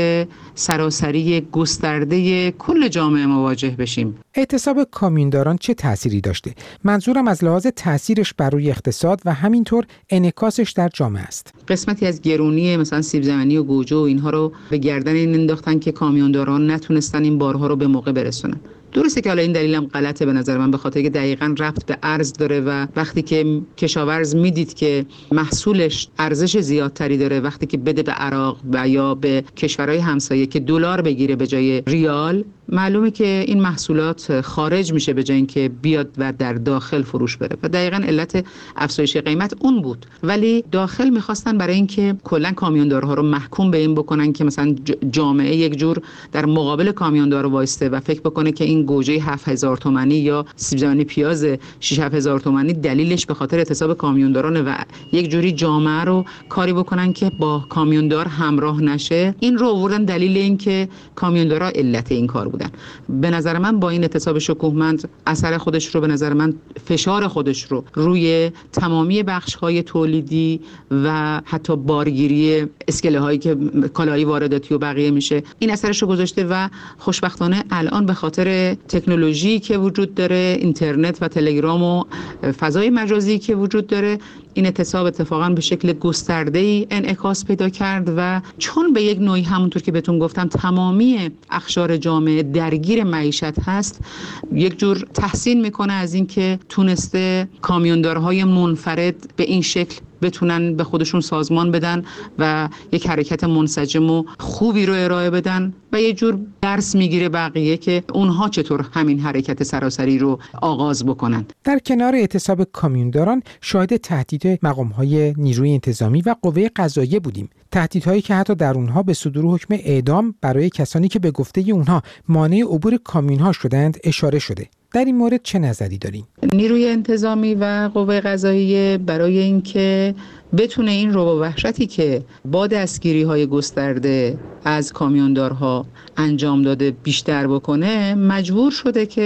Speaker 4: سراسری گسترده کل جامعه مواجه بشیم.
Speaker 3: اعتصاب کامیونداران چه تأثیری داشته؟ منظورم از لحاظ تأثیرش بر روی اقتصاد و همینطور انعکاسش در جامعه است.
Speaker 4: قسمتی از گرونی مثلا سیب زمینی و گوجه و اینها رو به گردن این انداختن که کامیونداران نتونستن این بارها رو به موقع برسونن. درسته که حالا این دلیلم غلطه به نظر من، به خاطر که دقیقاً ربط به ارز داره و وقتی که کشاورز میدید که محصولش ارزش زیادتری داره وقتی که بده به عراق و یا به کشورهای همسایه که دلار بگیره به جای ریال، معلومه که این محصولات خارج میشه به جای اینکه بیاد و در داخل فروش بره و دقیقاً علت افزایش قیمت اون بود. ولی داخل میخواستن برای اینکه کلا کامیوندارها رو محکوم به این بکنن که مثلا جامعه یک جور در مقابل کامیوندار وایسته و فکر بکنه که این گوجه هفت هزار تومانی یا سیب زمینی پیاز شش هزار تومانی دلیلش به خاطر اعتصاب کامیوندارانه و یک جوری جامعه رو کاری بکنن که با کامیوندار همراه نشه. این رو آوردن دلیل این که کامیوندارا علت این کار بودن. به نظر من با این اعتصاب شکوهمند اثر خودش رو به نظر من فشار خودش رو روی تمامی بخش‌های تولیدی و حتی بارگیری اسکله هایی که کالای وارداتی و بقیه میشه این اثرش رو گذاشته و خوشبختانه الان به خاطر تکنولوژی که وجود داره، اینترنت و تلگرام و فضای مجازی که وجود داره، این اعتصاب اتفاقا به شکل گسترده‌ای انعکاس پیدا کرد و چون به یک نوعی همونطور که بهتون گفتم تمامی اقشار جامعه درگیر معیشت هست، یک جور تحسین میکنه از اینکه تونسته کامیوندارهای منفرد به این شکل بتونن به خودشون سازمان بدن و یک حرکت منسجم و خوبی رو ارائه بدن و یه جور درس میگیره بقیه که اونها چطور همین حرکت سراسری رو آغاز بکنن.
Speaker 3: در کنار اعتصاب کامیونداران شاهد تهدید مقام‌های نیروی انتظامی و قوه قضاییه بودیم. تهدیدهایی که حتی در اونها به صدور حکم اعدام برای کسانی که به گفته اونها مانع عبور کامیون‌ها شدند اشاره شده. در این مورد چه نظری دارین؟
Speaker 4: نیروی انتظامی و قوه قضاییه برای اینکه بتونه این رعب و وحشتی که با دستگیری‌های گسترده از کامیوندارها انجام داده بیشتر بکنه، مجبور شده که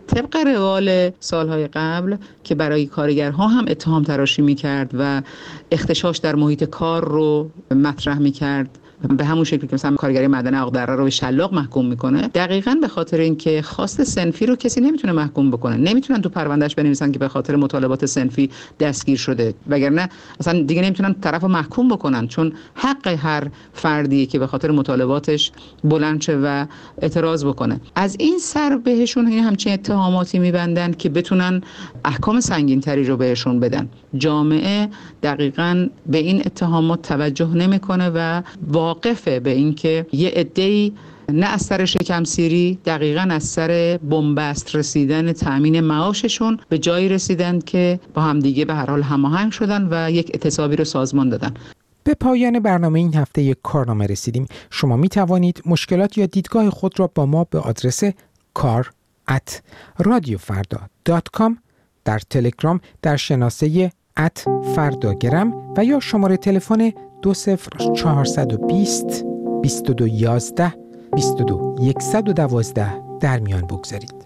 Speaker 4: طبق روال سالهای قبل که برای کارگرها هم اتهام تراشی می‌کرد و اختشاش در محیط کار رو مطرح می‌کرد، به همون شکلی که مثلا کارگری معدن عقدره رو به شلاق محکوم میکنه، دقیقاً به خاطر اینکه خواست صنفی رو کسی نمیتونه محکوم بکنه. نمیتونن تو پروندهش بنویسن که به خاطر مطالبات صنفی دستگیر شده، وگرنه اصلا دیگه نمیتونن طرفو محکوم بکنن، چون حق هر فردی که به خاطر مطالباتش بلند شه و اعتراض بکنه. از این سر بهشون این همچین اتهاماتی میبندن که بتونن احکام سنگین‌تری رو بهشون بدن. جامعه دقیقاً به این اتهامات توجه نمیکنه و واقفه به اینکه یه عده‌ای نه از سر شکم سیری، دقیقاً از سر بنبست رسیدن تأمین معاششون به جایی رسیدن که با هم دیگه به هر حال هماهنگ شدن و یک اعتصابی رو سازمان دادن.
Speaker 3: به پایان برنامه این هفته یک کارنامه رسیدیم. شما می توانید مشکلات یا دیدگاه خود را با ما به آدرس کار ات رادیو فردا دات کام در تلگرام در شناسه ات فرداگرم و یا شماره تلفن دو صفر چهارصد و بیست بیست و دو یازده بیست و دو صد و دوازده در میان بگذارید.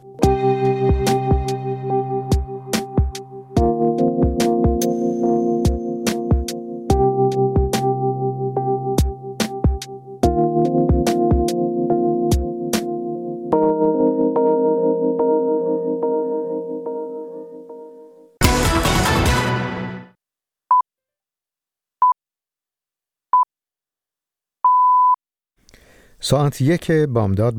Speaker 7: ساعت یک بامداد